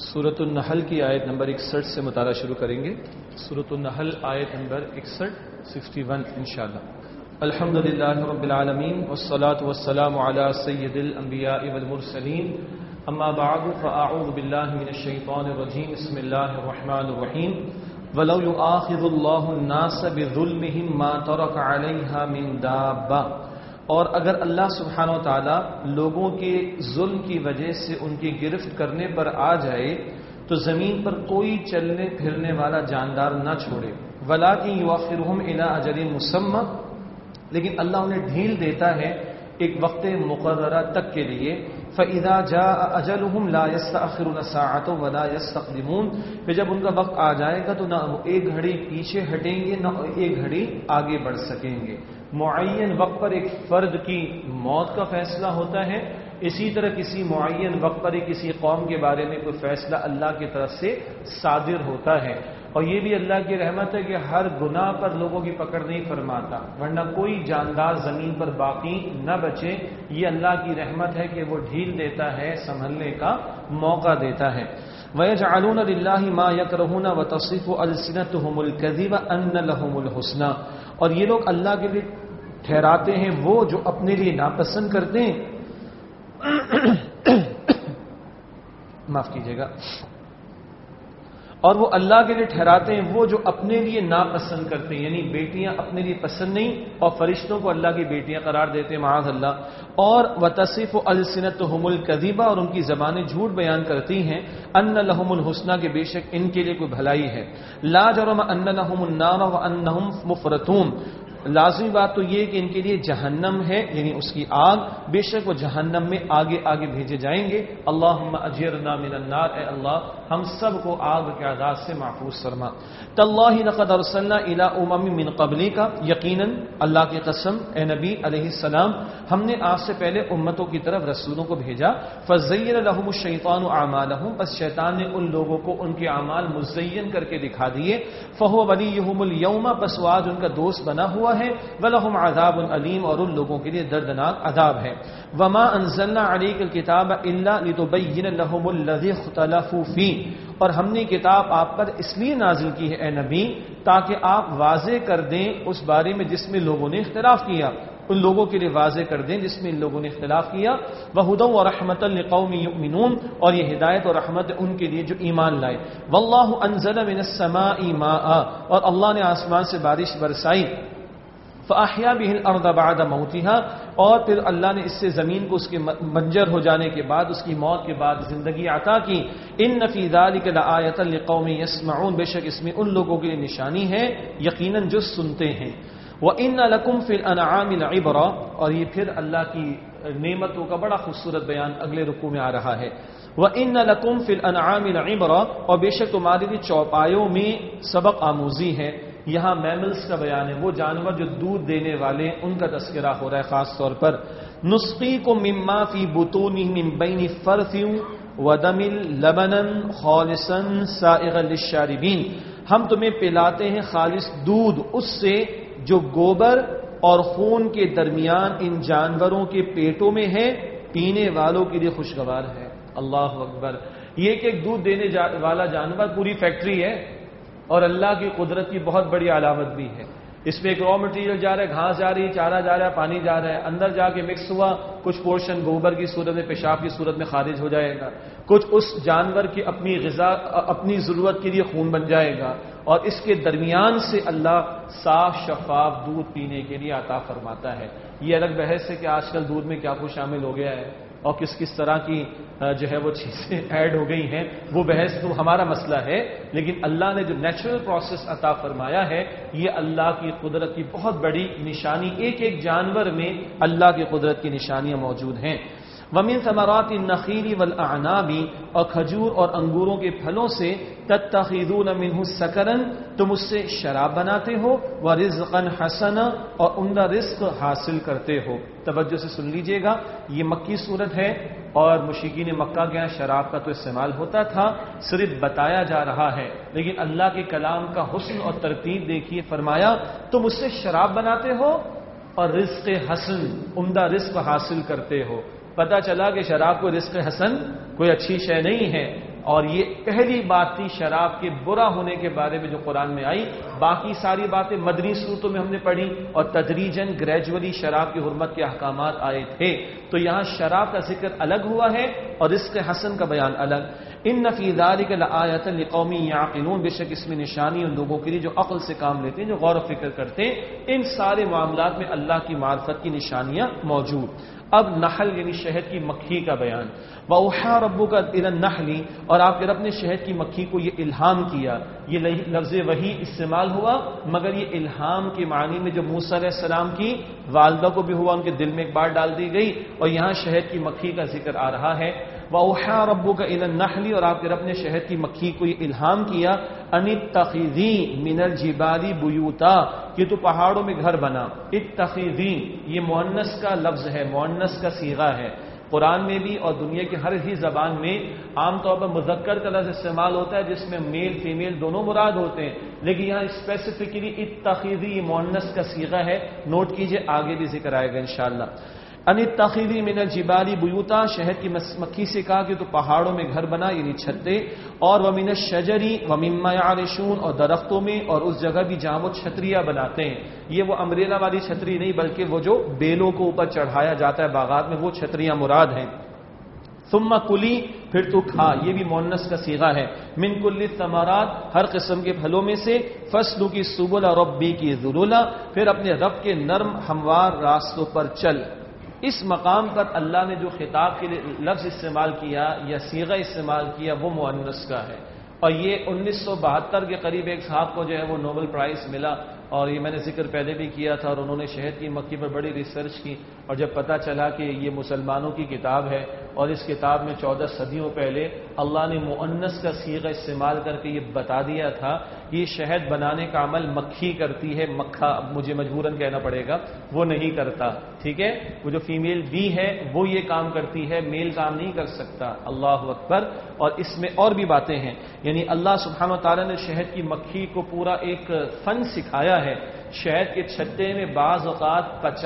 سورۃ النحل کی آیت نمبر 61 سے مطالعہ شروع کریں گے. سورۃ النحل آیت نمبر 61 انشاءاللہ. الحمدللہ رب العالمین والصلاة والسلام علی سید الانبیاء والمرسلین. اما بعد فاعوذ باللہ من الشیطان الرجیم. بسم اللہ الرحمن الرحیم. وَلَوْ يُؤَاخِذُ اللَّهُ النَّاسَ بِظُلْمِهِمْ مَا تَرَكَ عَلَيْهَا مِنْ دَابَّةٍ. اور اگر اللہ سبحانہ و تعالی لوگوں کے ظلم کی وجہ سے ان کی گرفت کرنے پر آ جائے تو زمین پر کوئی چلنے پھرنے والا جاندار نہ چھوڑے. وَلَٰكِن يُؤَخِّرُهُمْ إِلَىٰ أَجَلٍ مُّسَمًّى. لیکن اللہ انہیں ڈھیل دیتا ہے ایک وقت مقررہ تک کے لیے. فَإِذَا جَاءَ أَجَلُهُمْ لَا يَسْتَأْخِرُونَ سَاعَةً وَلَا يَسْتَقْدِمُونَ. پھر جب ان کا وقت آ جائے گا تو نہ ایک گھڑی پیچھے ہٹیں گے نہ ایک گھڑی آگے بڑھ سکیں گے. معین وقت پر ایک فرد کی موت کا فیصلہ ہوتا ہے، اسی طرح کسی معین وقت پر کسی قوم کے بارے میں کوئی فیصلہ اللہ کی طرف سے صادر ہوتا ہے. اور یہ بھی اللہ کی رحمت ہے کہ ہر گناہ پر لوگوں کی پکڑ نہیں فرماتا، ورنہ کوئی جاندار زمین پر باقی نہ بچے. یہ اللہ کی رحمت ہے کہ وہ ڈھیل دیتا ہے، سنبھلنے کا موقع دیتا ہے. وَيَجْعَلُونَ لِلَّهِ مَا يَكْرَهُونَ وَتَصِفُ أَلْسِنَتُهُمُ الْكَذِبَ أَنَّ لَهُمُ الْحُسْنَى. اور یہ لوگ اللہ کے لیے ٹھہراتے ہیں وہ جو اپنے لیے ناپسند کرتے ہیں. معاف کیجیے گا. اور وہ اللہ کے لیے ٹھہراتے ہیں وہ جو اپنے لیے ناپسند کرتے ہیں، یعنی بیٹیاں اپنے لیے پسند نہیں اور فرشتوں کو اللہ کی بیٹیاں قرار دیتے ہیں معاذ اللہ. اور وتصف السنتهم الكذب. اور ان کی زبانیں جھوٹ بیان کرتی ہیں ان لهم الحسنى کہ بے شک ان کے لیے کوئی بھلائی ہے. لا جرم ان لهم النار وانهم مفرطون. لازمی بات تو یہ کہ ان کے لیے جہنم ہے، یعنی اس کی آگ، بے شک وہ جہنم میں آگے آگے بھیجے جائیں گے. اللہم اجرنا من النار. اے اللہ ہم سب کو آگ کے عذاب سے محفوظ فرما. تاللہ لقد ارسلنا الی امم من قبلک. یقیناً اللہ کی قسم اے نبی علیہ السلام ہم نے آپ سے پہلے امتوں کی طرف رسولوں کو بھیجا. فزین لهم الشیطان اعمالهم. بس شیطان نے ان لوگوں کو ان کے اعمال مزین کر کے دکھا دیے. فهو ولیہم اليوم. بس وہ آج ان کا دوست بنا ہوا ہے. وَلَهُمْ عَذَابٌ علیم. اور ان لوگوں کے لیے دردناک عذاب ہے. وَمَا أَنزَلْنَا عَلَيْكَ الْكِتَابَ إِلَّا لِتُبَيِّنَ لَهُمُ الَّذِي اخْتَلَفُوا فِيهِ. اور ہم نے کتاب آپ پر اس لیے نازل کی ہے اے نبی تاکہ آپ واضح کر دیں اس بارے میں جس میں لوگوں نے اختلاف کیا. ان لوگوں کے لیے واضح کر دیں جس میں ان لوگوں نے اختلاف کیا. وَهُدًى وَرَحْمَةً لِقَوْمٍ يُؤْمِنُونَ. اور یہ ہدایت اور رحمت ان کے لیے جو ایمان لائے. وَاللَّهُ أَنزَلَ مِنَ السَّمَاءِ مَاءً. اور اللہ نے آسمان سے بارش برسائی. فَأَحْيَا بِهِ الْأَرْضَ بَعْدَ مَوْتِهَا. اور پھر اللہ نے اس سے زمین کو اس کے منجر ہو جانے کے بعد، اس کی موت کے بعد زندگی عطا کی. إِنَّ فِي ذَلِكَ لَآيَةً لِقَوْمٍ يَسْمَعُونَ. بے شک اس میں ان لوگوں کے لیے نشانی ہے یقیناً جو سنتے ہیں. وَإِنَّ لَكُمْ فِي الْأَنْعَامِ لَعِبْرَةً. اور یہ پھر اللہ کی نعمتوں کا بڑا خوبصورت بیان اگلے رکوع میں آ رہا ہے. وَإِنَّ لَكُمْ فِي الْأَنْعَامِ لَعِبْرَةً. اور بے شک تمہارے لیے چوپایوں میں سبق آموزی ہے. یہاں میملز کا بیان ہے، وہ جانور جو دودھ دینے والے ان کا تذکرہ ہو رہا ہے خاص طور پر. نسقیکم مما فی بطونہ من بین فرث ودم لبنا خالصا سائغا للشاربین. ہم تمہیں پلاتے ہیں خالص دودھ اس سے جو گوبر اور خون کے درمیان ان جانوروں کے پیٹوں میں ہے، پینے والوں کے لیے خوشگوار ہے. اللہ اکبر. یہ کہ ایک دودھ دینے والا جانور پوری فیکٹری ہے اور اللہ کی قدرت کی بہت بڑی علامت بھی ہے. اس میں ایک را مٹیریل جا رہا ہے، گھاس جا رہی ہے، چارہ جا رہا ہے، پانی جا رہا ہے. اندر جا کے مکس ہوا، کچھ پورشن گوبر کی صورت میں، پیشاب کی صورت میں خارج ہو جائے گا، کچھ اس جانور کی اپنی غذا اپنی ضرورت کے لیے خون بن جائے گا. اور اس کے درمیان سے اللہ صاف شفاف دودھ پینے کے لیے عطا فرماتا ہے. یہ الگ بحث ہے کہ آج کل دودھ میں کیا کچھ شامل ہو گیا ہے اور کس کس طرح کی جو ہے وہ چیزیں ایڈ ہو گئی ہیں، وہ بحث تو ہمارا مسئلہ ہے. لیکن اللہ نے جو نیچرل پروسیس عطا فرمایا ہے یہ اللہ کی قدرت کی بہت بڑی نشانی. ایک ایک جانور میں اللہ کی قدرت کی نشانیاں موجود ہیں. وَمِن ثَمَرَاتِ النَّخِيلِ وَالْأَعْنَابِ. اور کھجور اور انگوروں کے پھلوں سے تَتَّخِذُونَ مِنْهُ سَكَرًا. تم اس سے شراب بناتے ہو. وَرِزْقًا حَسَنًا. اور عمدہ رزق حاصل کرتے ہو. توجہ سے سن لیجئے گا، یہ مکی صورت ہے اور مشرکین مکہ کے یہاں شراب کا تو استعمال ہوتا تھا، صرف بتایا جا رہا ہے. لیکن اللہ کے کلام کا حسن اور ترتیب دیکھیے. فرمایا تم اس سے شراب بناتے ہو اور رزق حسن، عمدہ رزق حاصل کرتے ہو. پتہ چلا کہ شراب کو رزق حسن کوئی اچھی شے نہیں ہے، اور یہ پہلی بات تھی شراب کے برا ہونے کے بارے میں جو قرآن میں آئی. باقی ساری باتیں مدنی صورتوں میں ہم نے پڑھی اور تدریجاً گریجولی شراب کی حرمت کے احکامات آئے تھے. تو یہاں شراب کا ذکر الگ ہوا ہے اور رزق حسن کا بیان الگ. ان فی ذلک لآیۃ لقوم یعقلون، بے شک اس میں نشانی ان لوگوں کے لیے جو عقل سے کام لیتے ہیں، جو غور و فکر کرتے ہیں. ان سارے معاملات میں اللہ کی معرفت کی نشانیاں موجود. اب نحل یعنی شہد کی مکھی کا بیان. وَأَوْحَىٰ رَبُّكَ إِلَى النَّحْلِ، اور آپ کے رب نے شہد کی مکھی کو یہ الہام کیا. یہ لفظ وحی استعمال ہوا، مگر یہ الہام کے معنی میں جو موسیٰ علیہ السلام کی والدہ کو بھی ہوا، ان کے دل میں ایک بات ڈال دی گئی، اور یہاں شہد کی مکھی کا ذکر آ رہا ہے. وَأَوْحَىٰ رَبُّكَ إِلَى النَّحْلِ، اور آپ کے رب نے شہد کی مکھی کو یہ الہام کیا، أَنِ اتَّخِذِي مِنَ الْجِبَالِ بُيُوتًا، کہ تو پہاڑوں میں گھر بنا. اتخذی یہ مؤنث کا لفظ ہے، مؤنث کا صیغہ ہے. قرآن میں بھی اور دنیا کی ہر ہی زبان میں عام طور پر مذکر کا لفظ استعمال ہوتا ہے جس میں میل فیمیل دونوں مراد ہوتے ہیں، لیکن یہاں اسپیسیفکلی اتخذی یہ مؤنث کا صیغہ ہے. نوٹ کیجئے، آگے بھی ذکر آئے گا انشاءاللہ. ان اتخذی من الجبال بیوتا، شہد کی مکھی سے کہا کہ تو پہاڑوں میں گھر بنا یعنی چھتے. اور ومن الشجر ومما يعرشون، اور درختوں میں اور اس جگہ بھی جہاں وہ چھتریاں بناتے ہیں. یہ وہ امبریلا والی چھتری نہیں بلکہ وہ جو بیلوں کو اوپر چڑھایا جاتا ہے باغات میں، وہ چھتریاں مراد ہیں. ثم کلی، پھر تو کھا، یہ بھی مؤنث کا صیغہ ہے. من کل الثمرات، ہر قسم کے پھلوں میں سے. فسلکی سبل ربی کی ذللا، پھر اپنے رب کے نرم ہموار راستوں پر چل. اس مقام پر اللہ نے جو خطاب کے لیے لفظ استعمال کیا یا صیغہ استعمال کیا وہ مؤنث کا ہے. اور یہ 1972 کے قریب ایک صاحب کو جو ہے وہ نوبل پرائز ملا، اور یہ میں نے ذکر پہلے بھی کیا تھا، اور انہوں نے شہد کی مکھی پر بڑی ریسرچ کی، اور جب پتہ چلا کہ یہ مسلمانوں کی کتاب ہے اور اس کتاب میں 14 صدیوں پہلے اللہ نے مؤنث کا صیغہ استعمال کر کے یہ بتا دیا تھا کہ یہ شہد بنانے کا عمل مکھی کرتی ہے، مکھا مجھے مجبوراً کہنا پڑے گا وہ نہیں کرتا. ٹھیک ہے، وہ جو فیمیل بی ہے وہ یہ کام کرتی ہے، میل کام نہیں کر سکتا. اللہ اکبر. اور اس میں اور بھی باتیں ہیں، یعنی اللہ سبحانہ و تعالیٰ نے شہد کی مکھی کو پورا ایک فن سکھایا ہے. شہد کے چھتے میں بعض اوقات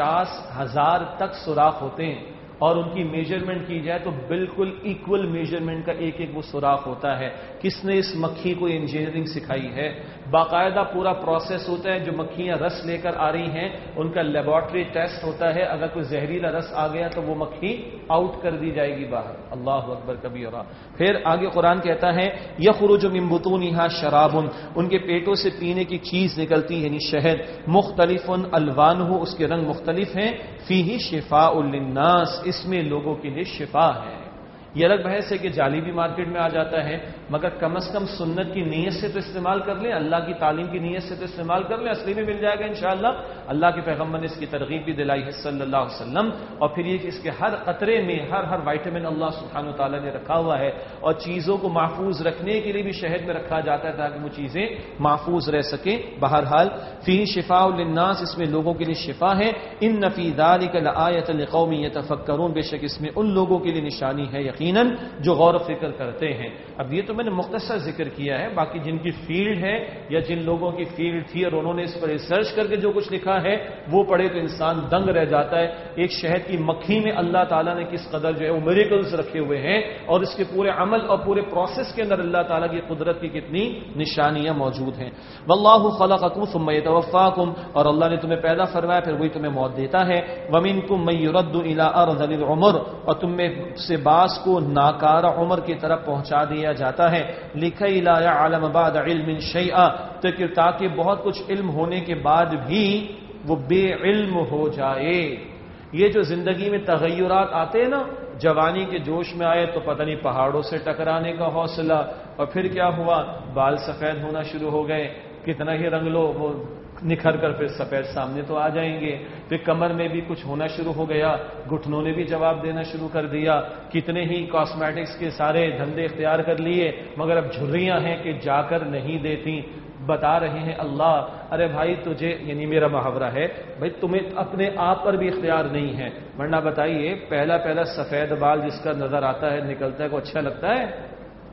50,000 تک سوراخ ہوتے ہیں، اور ان کی میجرمنٹ کی جائے تو بالکل ایکول میجرمنٹ کا ایک ایک وہ سوراخ ہوتا ہے. کس نے اس مکھی کو انجینئرنگ سکھائی ہے؟ باقاعدہ پورا پروسیس ہوتا ہے. جو مکھیاں رس لے کر آ رہی ہیں ان کا لیبارٹری ٹیسٹ ہوتا ہے، اگر کوئی زہریلا رس آ گیا تو وہ مکھی آؤٹ کر دی جائے گی باہر. اللہ اکبر کبیرہ. پھر آگے قرآن کہتا ہے یخرج من بطونها شراب، ان کے پیٹوں سے پینے کی چیز نکلتی یعنی شہد. مختلف الوانہ، اس کے رنگ مختلف ہیں. فیہ شفاء للناس، اس میں لوگوں کے لیے شفا ہے. یہ الگ بحث ہے کہ جعلی بھی مارکیٹ میں آ جاتا ہے، مگر کم از کم سنت کی نیت سے تو استعمال کر لیں، اللہ کی تعلیم کی نیت سے تو استعمال کر لیں، اصلی میں مل جائے گا انشاءاللہ. اللہ کے پیغمبر نے اس کی ترغیب بھی دلائی ہے صلی اللہ علیہ وسلم. اور پھر یہ کہ اس کے ہر قطرے میں ہر وائٹامن اللہ سبحانہ و تعالیٰ نے رکھا ہوا ہے، اور چیزوں کو محفوظ رکھنے کے لیے بھی شہد میں رکھا جاتا ہے تاکہ وہ چیزیں محفوظ رہ سکیں. بہرحال فیہ شفاء للناس، اس میں لوگوں کے لیے شفا ہے. ان فی ذلک لآیۃ لقوم یتفکرون، بے شک اس میں ان لوگوں کے لیے نشانی ہے یقیناً جو غور و فکر کرتے ہیں. اب یہ تو میں نے مختصر ذکر کیا ہے، باقی جن کی فیلڈ ہے یا جن لوگوں کی فیلڈ تھی اور انہوں نے اس پر ریسرچ کر کے جو کچھ لکھا ہے وہ پڑھے تو انسان دنگ رہ جاتا ہے. ایک شہد کی مکھی میں اللہ تعالیٰ نے کس قدر جو ہے وہ میریکلز رکھے ہوئے ہیں، اور اس کے پورے عمل اور پورے پروسیس کے اندر اللہ تعالیٰ کی قدرت کی کتنی نشانیاں موجود ہیں. واللہ خلقکم ثم یتوفاکم، اور اللہ نے تمہیں پیدا فرمایا پھر وہی تمہیں موت دیتا ہے. ومنکم من یرد الی ارذل العمر، اور تم میں سے بعض کو ناکارہ عمر کی طرف پہنچا دیا جاتا ہے. لکھی لا یعلم بعد علم شیئا، تاکہ بہت کچھ علم ہونے کے بعد بھی وہ بے علم ہو جائے. یہ جو زندگی میں تغیرات آتے ہیں نا، جوانی کے جوش میں آئے تو پتہ نہیں پہاڑوں سے ٹکرانے کا حوصلہ، اور پھر کیا ہوا، بال سفید ہونا شروع ہو گئے، کتنا ہی رنگ لو وہ نکھر کر پھر سفید سامنے تو آ جائیں گے. پھر کمر میں بھی کچھ ہونا شروع ہو گیا، گھٹنوں نے بھی جواب دینا شروع کر دیا. کتنے ہی کاسمیٹکس کے سارے دھندے اختیار کر لیے، مگر اب جھریاں ہیں کہ جا کر نہیں دیتی. بتا رہے ہیں اللہ، ارے بھائی تجھے، یعنی میرا محاورہ ہے، بھائی تمہیں اپنے آپ پر بھی اختیار نہیں ہے، ورنہ بتائیے پہلا سفید بال جس کا نظر آتا ہے نکلتا ہے کو اچھا لگتا ہے؟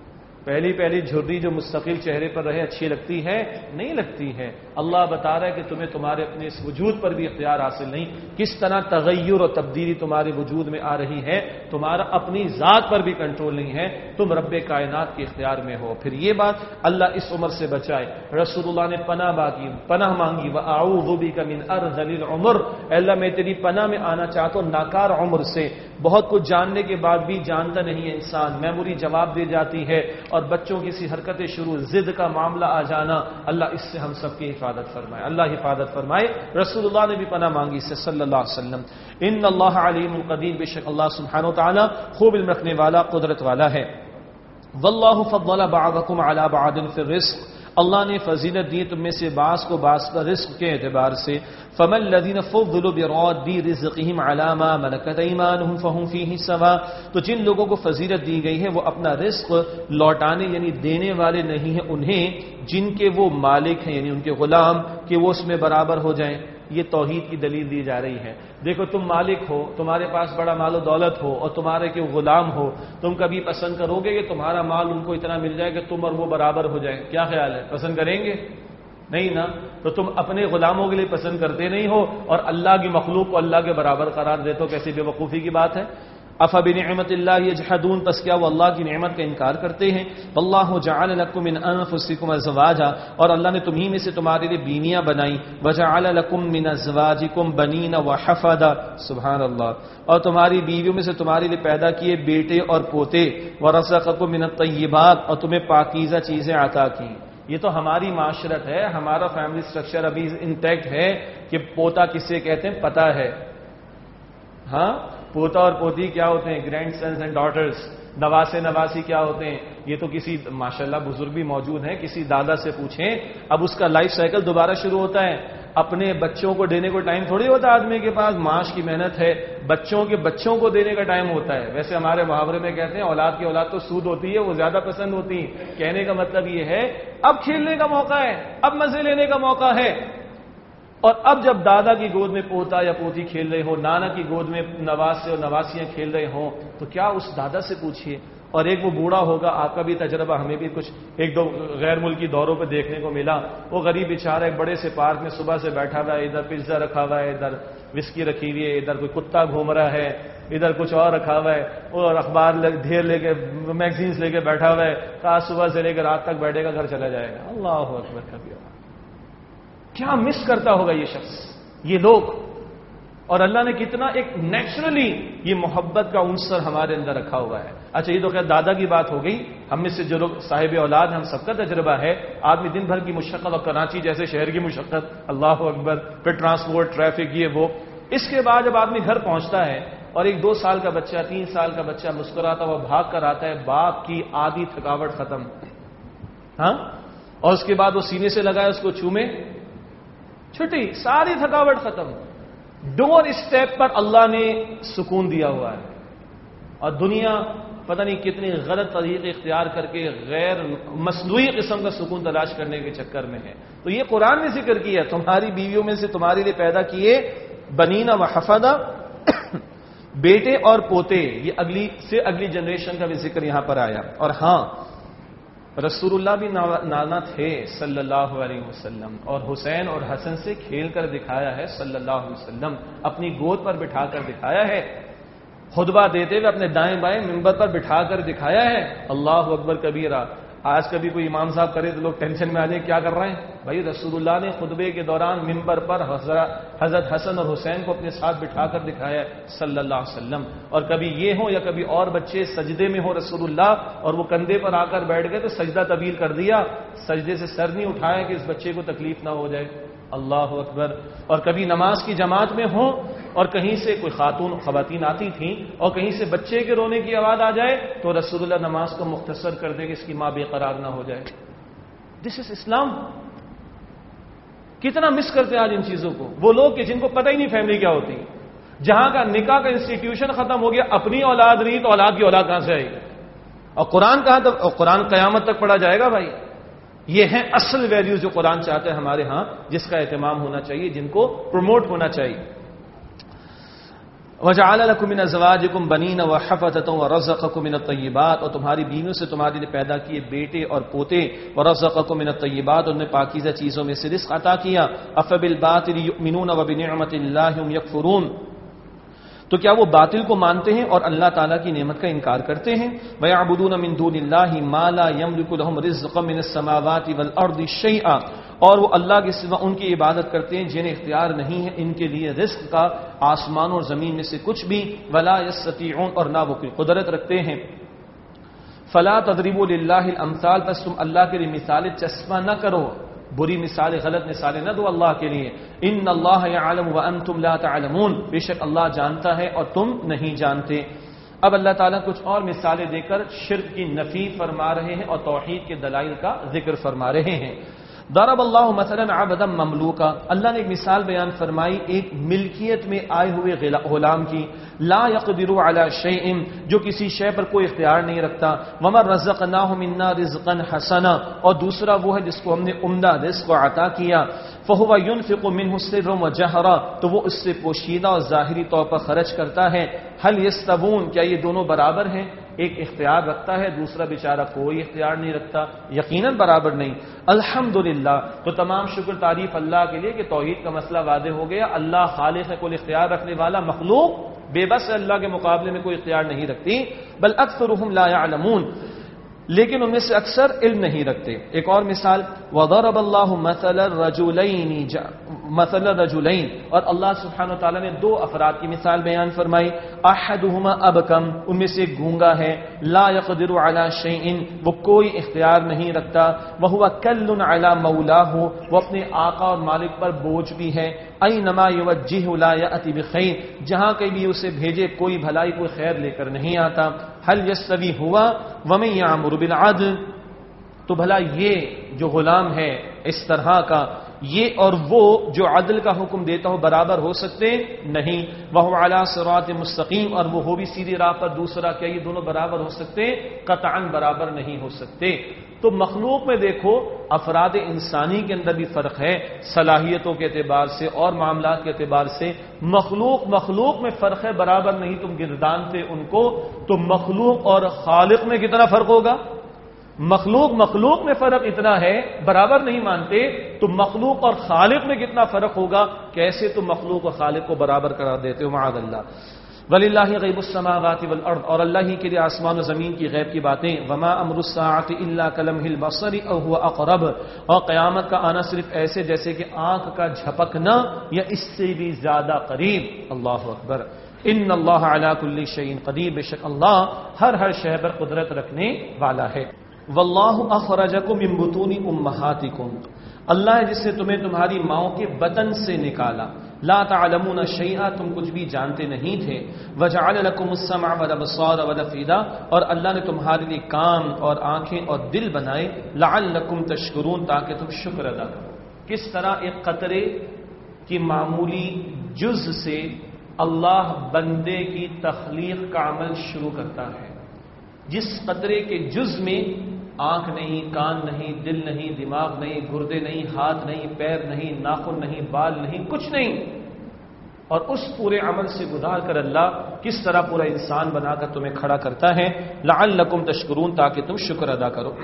پہلی پہلی جھرری جو مستقل چہرے پر رہے اچھی لگتی ہے؟ نہیں لگتی ہے. اللہ بتا رہا ہے کہ تمہیں تمہارے اپنے اس وجود پر بھی اختیار حاصل نہیں. کس طرح تغیر اور تبدیلی تمہارے وجود میں آ رہی ہے، تمہارا اپنی ذات پر بھی کنٹرول نہیں ہے، تم رب کائنات کے اختیار میں ہو. پھر یہ بات اللہ اس عمر سے بچائے. رسول اللہ نے پناہ مانگی وَأَعُوذُ بِكَ مِنْ أَرْذَلِ الْعُمُرِ، اے اللہ میں تیری پناہ میں آنا چاہتا ہوں ناکار عمر سے. بہت کچھ جاننے کے بعد بھی جانتا نہیں ہے انسان، میموری جواب دے جاتی ہے اور بچوں کی سی حرکتیں شروع، ضد کا معاملہ آ جانا. اللہ اس سے ہم سب کی حفاظت فرمائے، اللہ حفاظت فرمائے. رسول اللہ نے بھی پناہ مانگی سے صلی اللہ علیہ وسلم. ان اللہ علیم قدیر، بے شک اللہ سبحانہ و تعالی خوب علم رکھنے والا، قدرت والا ہے. واللہ فضل بعضکم علی بعض فی الرزق، اللہ نے فضیلت دی تم میں سے بعض کو بعض پر رزق کے اعتبار سے. فمن الذین فضلوا براد رزقهم علی ما ملکت ایمانهم فهم فیہ سواء، تو جن لوگوں کو فضیلت دی گئی ہے وہ اپنا رزق لوٹانے یعنی دینے والے نہیں ہیں انہیں جن کے وہ مالک ہیں، یعنی ان کے غلام، کہ وہ اس میں برابر ہو جائیں. یہ توحید کی دلیل دی جا رہی ہے. دیکھو تم مالک ہو، تمہارے پاس بڑا مال و دولت ہو اور تمہارے کے غلام ہو، تم کبھی پسند کرو گے کہ تمہارا مال ان کو اتنا مل جائے کہ تم اور وہ برابر ہو جائیں؟ کیا خیال ہے؟ پسند کریں گے؟ نہیں نا. تو تم اپنے غلاموں کے لیے پسند کرتے نہیں ہو اور اللہ کی مخلوق کو اللہ کے برابر قرار دیتے ہو. کیسی بے وقوفی کی بات ہے. افبنعمت اللہ یجحدون، پس کیا وہ اللہ کی نعمت کا انکار کرتے ہیں. واللہ جعل لکم من انفسکم ازواجا، اور اللہ نے تمہیں میں سے تمہارے لیے بیویاں بنائی. وجعل لکم من ازواجکم بنین وحفدا، سبحان اللہ، اور تمہاری بیویوں میں سے تمہارے لیے پیدا کیے بیٹے اور پوتے. ورزقکم من الطیبات، اور تمہیں پاکیزہ چیزیں عطا کی. یہ تو ہماری معاشرت ہے، ہمارا فیملی سٹرکچر ابھی انٹیکٹ ہے کہ پوتا کسے کہتے ہیں پتہ ہے. ہاں، پوتا اور پوتی کیا ہوتے ہیں؟ Grandsons and daughters. نواسے نواسی کیا ہوتے ہیں؟ یہ تو کسی ماشاءاللہ بزرگ بھی موجود ہیں، کسی دادا سے پوچھیں. اب اس کا لائف سائیکل دوبارہ شروع ہوتا ہے. اپنے بچوں کو دینے کو ٹائم تھوڑی ہوتا ہے آدمی کے پاس، معاش کی محنت ہے، بچوں کے بچوں کو دینے کا ٹائم ہوتا ہے. ویسے ہمارے محاورے میں کہتے ہیں اولاد کی اولاد تو سود ہوتی ہے، وہ زیادہ پسند ہوتی ہے. کہنے کا مطلب یہ ہے اب کھیلنے کا موقع ہے، اب مزے لینے کا موقع ہے. اور اب جب دادا کی گود میں پوتا یا پوتی کھیل رہے ہو، نانا کی گود میں نواسے اور نواسیاں کھیل رہے ہوں، تو کیا اس دادا سے پوچھئے. اور ایک وہ بوڑھا ہوگا، آپ کا بھی تجربہ، ہمیں بھی کچھ ایک دو غیر ملکی دوروں پہ دیکھنے کو ملا. وہ غریب بیچارہ ایک بڑے سے پارک میں صبح سے بیٹھا ہوا ہے، ادھر پزا رکھا ہوا ہے، ادھر وسکی رکھی ہوئی ہے، ادھر کوئی کتا گھوم رہا ہے، ادھر کچھ اور رکھا ہوا ہے، اور اخبار ڈھیر لے کے میگزینس لے کے بیٹھا ہوا ہے. کہا صبح سے لے کے رات تک بیٹھے گا، گھر چلا جائے گا. اللہ اکبر کبیر. کیا مس کرتا ہوگا یہ شخص، یہ لوگ. اور اللہ نے کتنا ایک نیچرلی یہ محبت کا عنصر ہمارے اندر رکھا ہوا ہے. اچھا یہ تو خیر دادا کی بات ہو گئی. ہم میں سے جو لوگ صاحب اولاد ہم سب کا تجربہ ہے. آدمی دن بھر کی مشقت اور کراچی جیسے شہر کی مشقت، اللہ اکبر، پھر ٹرانسپورٹ، ٹریفک، یہ وہ. اس کے بعد جب آدمی گھر پہنچتا ہے اور ایک 2 سال کا بچہ، 3 سال کا بچہ مسکراتا ہوا بھاگ کر آتا ہے، باپ کی آدھی تھکاوٹ ختم. ہاں، اور اس کے بعد وہ سینے سے لگائے، اس کو چومے، چھٹی، ساری تھکاوٹ ختم. ڈور اسٹیپ پر اللہ نے سکون دیا ہوا ہے. اور دنیا پتہ نہیں کتنی غلط طریقے اختیار کر کے غیر مصنوعی قسم کا سکون تلاش کرنے کے چکر میں ہے. تو یہ قرآن نے ذکر کیا، تمہاری بیویوں میں سے تمہارے لیے پیدا کیے بنینا و حفدہ، بیٹے اور پوتے. یہ اگلی جنریشن کا بھی ذکر یہاں پر آیا. اور ہاں، رسول اللہ بھی نانا تھے صلی اللہ علیہ وسلم، اور حسین اور حسن سے کھیل کر دکھایا ہے صلی اللہ علیہ وسلم. اپنی گود پر بٹھا کر دکھایا ہے. خطبہ دیتے ہوئے اپنے دائیں بائیں ممبر پر بٹھا کر دکھایا ہے. اللہ اکبر کبیرہ. آج کبھی کوئی امام صاحب کرے تو لوگ ٹینشن میں آ جائیں کیا کر رہے ہیں. بھائی رسول اللہ نے خطبے کے دوران ممبر پر حضرت حسن اور حسین کو اپنے ساتھ بٹھا کر دکھایا ہے صلی اللہ علیہ وسلم. اور کبھی یہ ہو یا کبھی اور بچے سجدے میں ہو رسول اللہ اور وہ کندھے پر آ کر بیٹھ گئے تو سجدہ طویل کر دیا، سجدے سے سر نہیں اٹھایا کہ اس بچے کو تکلیف نہ ہو جائے. اللہ اکبر. اور کبھی نماز کی جماعت میں ہو اور کہیں سے کوئی خواتین آتی تھیں اور کہیں سے بچے کے رونے کی آواز آ جائے تو رسول اللہ نماز کو مختصر کر دے کہ اس کی ماں بے قرار نہ ہو جائے. دس از اسلام. کتنا مس کرتے ہیں آج ان چیزوں کو وہ لوگ کہ جن کو پتہ ہی نہیں فیملی کیا ہوتی. جہاں کا نکاح کا انسٹیٹیوشن ختم ہو گیا، اپنی اولاد نہیں تو اولاد کی اولاد کہاں سے آئے گی. اور قرآن کہاں تک؟ اور قرآن قیامت تک پڑھا جائے گا. بھائی یہ ہیں اصل ویلیوز جو قرآن چاہتے ہیں ہمارے ہاں، جس کا اہتمام ہونا چاہیے، جن کو پروموٹ ہونا چاہیے. وَجَعَلَ لَكُم مِّنْ أَزْوَاجِكُم بَنِينَ وَحَفَدَةً وَرَزَقَكُم مِّنَ الطَّيِّبَاتِ، اور تمہاری بیویوں سے تمہارے لیے پیدا کیے بیٹے اور پوتے، وَرَزَقَكُم مِّنَ الطَّيِّبَاتِ، اور نے پاکیزہ چیزوں میں سے رزق عطا کیا، أَفَبِالْبَاطِلِ يُؤْمِنُونَ وَبِنِعْمَةِ اللَّهِ هُمْ يَكْفُرُونَ، تو کیا وہ باطل کو مانتے ہیں اور اللہ تعالیٰ کی نعمت کا انکار کرتے ہیں؟ وَيَعْبُدُونَ مِن دُونِ اللَّهِ مَا لَا يَمْلِكُ لَهُمْ رِزْقًا مِّنَ السَّمَاوَاتِ وَالْأَرْضِ شَيْئًا، اور وہ اللہ کے سوا ان کی عبادت کرتے ہیں جنہیں اختیار نہیں ہے ان کے لیے رزق کا آسمان اور زمین میں سے کچھ بھی، وَلَا يَسْتَطِيعُونَ، اور نہ وہ کوئی قدرت رکھتے ہیں۔ فَلَا تَضْرِبُوا لِلَّهِ الْأَمْثَالَ، بس تم اللہ کے لیے مثالیں چسپاں نہ کرو، بری مثالیں، غلط مثالیں نہ دو اللہ کے لیے۔ ان اللہ یعلم وانتم لا تعلمون، بے شک اللہ جانتا ہے اور تم نہیں جانتے۔ اب اللہ تعالیٰ کچھ اور مثالیں دے کر شرک کی نفی فرما رہے ہیں اور توحید کے دلائل کا ذکر فرما رہے ہیں۔ ضرب اللہ مثلا عبدا مملوکا، اللہ نے ایک مثال بیان فرمائی ایک ملکیت میں آئے ہوئے غلام کی، لا يقدر على شيء، جو کسی شے پر کوئی اختیار نہیں رکھتا، ومن رزقناه منا رزقا حسنا، اور دوسرا وہ ہے جس کو ہم نے عمدہ رزق کو عطا کیا، فهو ينفق منه سرا وجهرا، تو وہ اس سے پوشیدہ اور ظاہری طور پر خرچ کرتا ہے۔ هل يستوون، کیا یہ دونوں برابر ہیں؟ ایک اختیار رکھتا ہے، دوسرا بیچارہ کوئی اختیار نہیں رکھتا، یقیناً برابر نہیں۔ الحمدللہ، تو تمام شکر تعریف اللہ کے لیے کہ توحید کا مسئلہ واضح ہو گیا۔ اللہ خالق ہے، کوئی اختیار رکھنے والا، مخلوق بے بس اللہ کے مقابلے میں کوئی اختیار نہیں رکھتی۔ بل اکثرهم لا يعلمون، لیکن ان میں سے اکثر علم نہیں رکھتے۔ ایک اور مثال، وضرب اللہ مثل رجلین، اور اللہ سبحانہ وتعالیٰ نے دو افراد کی مثال بیان فرمائی، احدہما ابکم، ان میں سے ایک گونگا ہے، لا يقدر على شیء، وہ کوئی اختیار نہیں رکھتا، وہو کل علی مولاہ، وہ اپنے آقا اور مالک پر بوجھ بھی ہے، اینما یوجہ لا یأتی بخیر، جہاں کہیں بھی اسے بھیجے کوئی بھلائی کوئی خیر لے کر نہیں آتا۔ هل یستوی ہوا ومن یأمر بالعدل، تو بھلا یہ جو غلام ہے اس طرح کا، یہ اور وہ جو عدل کا حکم دیتا ہو برابر ہو سکتے نہیں، وَهُوَ عَلَى صِرَاطٍ مستقیم، اور وہ ہو بھی سیدھی راہ پر، دوسرا کیا یہ دونوں برابر ہو سکتے؟ قطعاً برابر نہیں ہو سکتے۔ تو مخلوق میں دیکھو افراد انسانی کے اندر بھی فرق ہے، صلاحیتوں کے اعتبار سے اور معاملات کے اعتبار سے، مخلوق میں فرق ہے، برابر نہیں تم گردانتے ان کو، تو مخلوق اور خالق میں کتنا فرق ہوگا؟ مخلوق میں فرق اتنا ہے، برابر نہیں مانتے، تو مخلوق اور خالق میں کتنا فرق ہوگا؟ کیسے تم مخلوق اور خالق کو برابر قرار دیتے ہو؟ معاذ اللہ۔ وَلِلَّهِ غَيْبُ السَّمَاوَاتِ وَالْأَرْضِ، اور اللہ ہی کے لیے آسمان و زمین کی غیب کی باتیں، وَمَا أَمْرُ السَّاعَةِ إِلَّا كَلَمْحِ الْبَصَرِ أَوْ هُوَ أَقْرَبُ، اور قیامت کا آنا صرف ایسے جیسے کہ آنکھ کا جھپکنا یا اس سے بھی زیادہ قریب۔ اللہ اکبر۔ ان اللہ علی کل شیء قدیر، بے شک اللہ ہر شے پر قدرت رکھنے والا ہے۔ واللہ اخرجکم من بطون امہاتکم، اللہ ہے جس نے تمہیں تمہاری ماؤں کے بطن سے نکالا، لا تعلمون شیئا، تم کچھ بھی جانتے نہیں تھے، وجعل لکم السمع والابصار والافئدہ، اور اللہ نے تمہارے لیے کان اور آنکھیں اور دل بنائے، لعلکم تشکرون، تاکہ تم شکر ادا کرو۔ کس طرح ایک قطرے کی معمولی جز سے اللہ بندے کی تخلیق کا عمل شروع کرتا ہے، جس قطرے کے جز میں آنکھ نہیں، کان نہیں، دل نہیں، دماغ نہیں، گردے نہیں، ہاتھ نہیں، پیر نہیں، ناخن نہیں، بال نہیں، کچھ نہیں، اور اس پورے عمل سے گزار کر اللہ کس طرح پورا انسان بنا کر تمہیں کھڑا کرتا ہے، لعلکم تشکرون، تاکہ تم شکر ادا کرو۔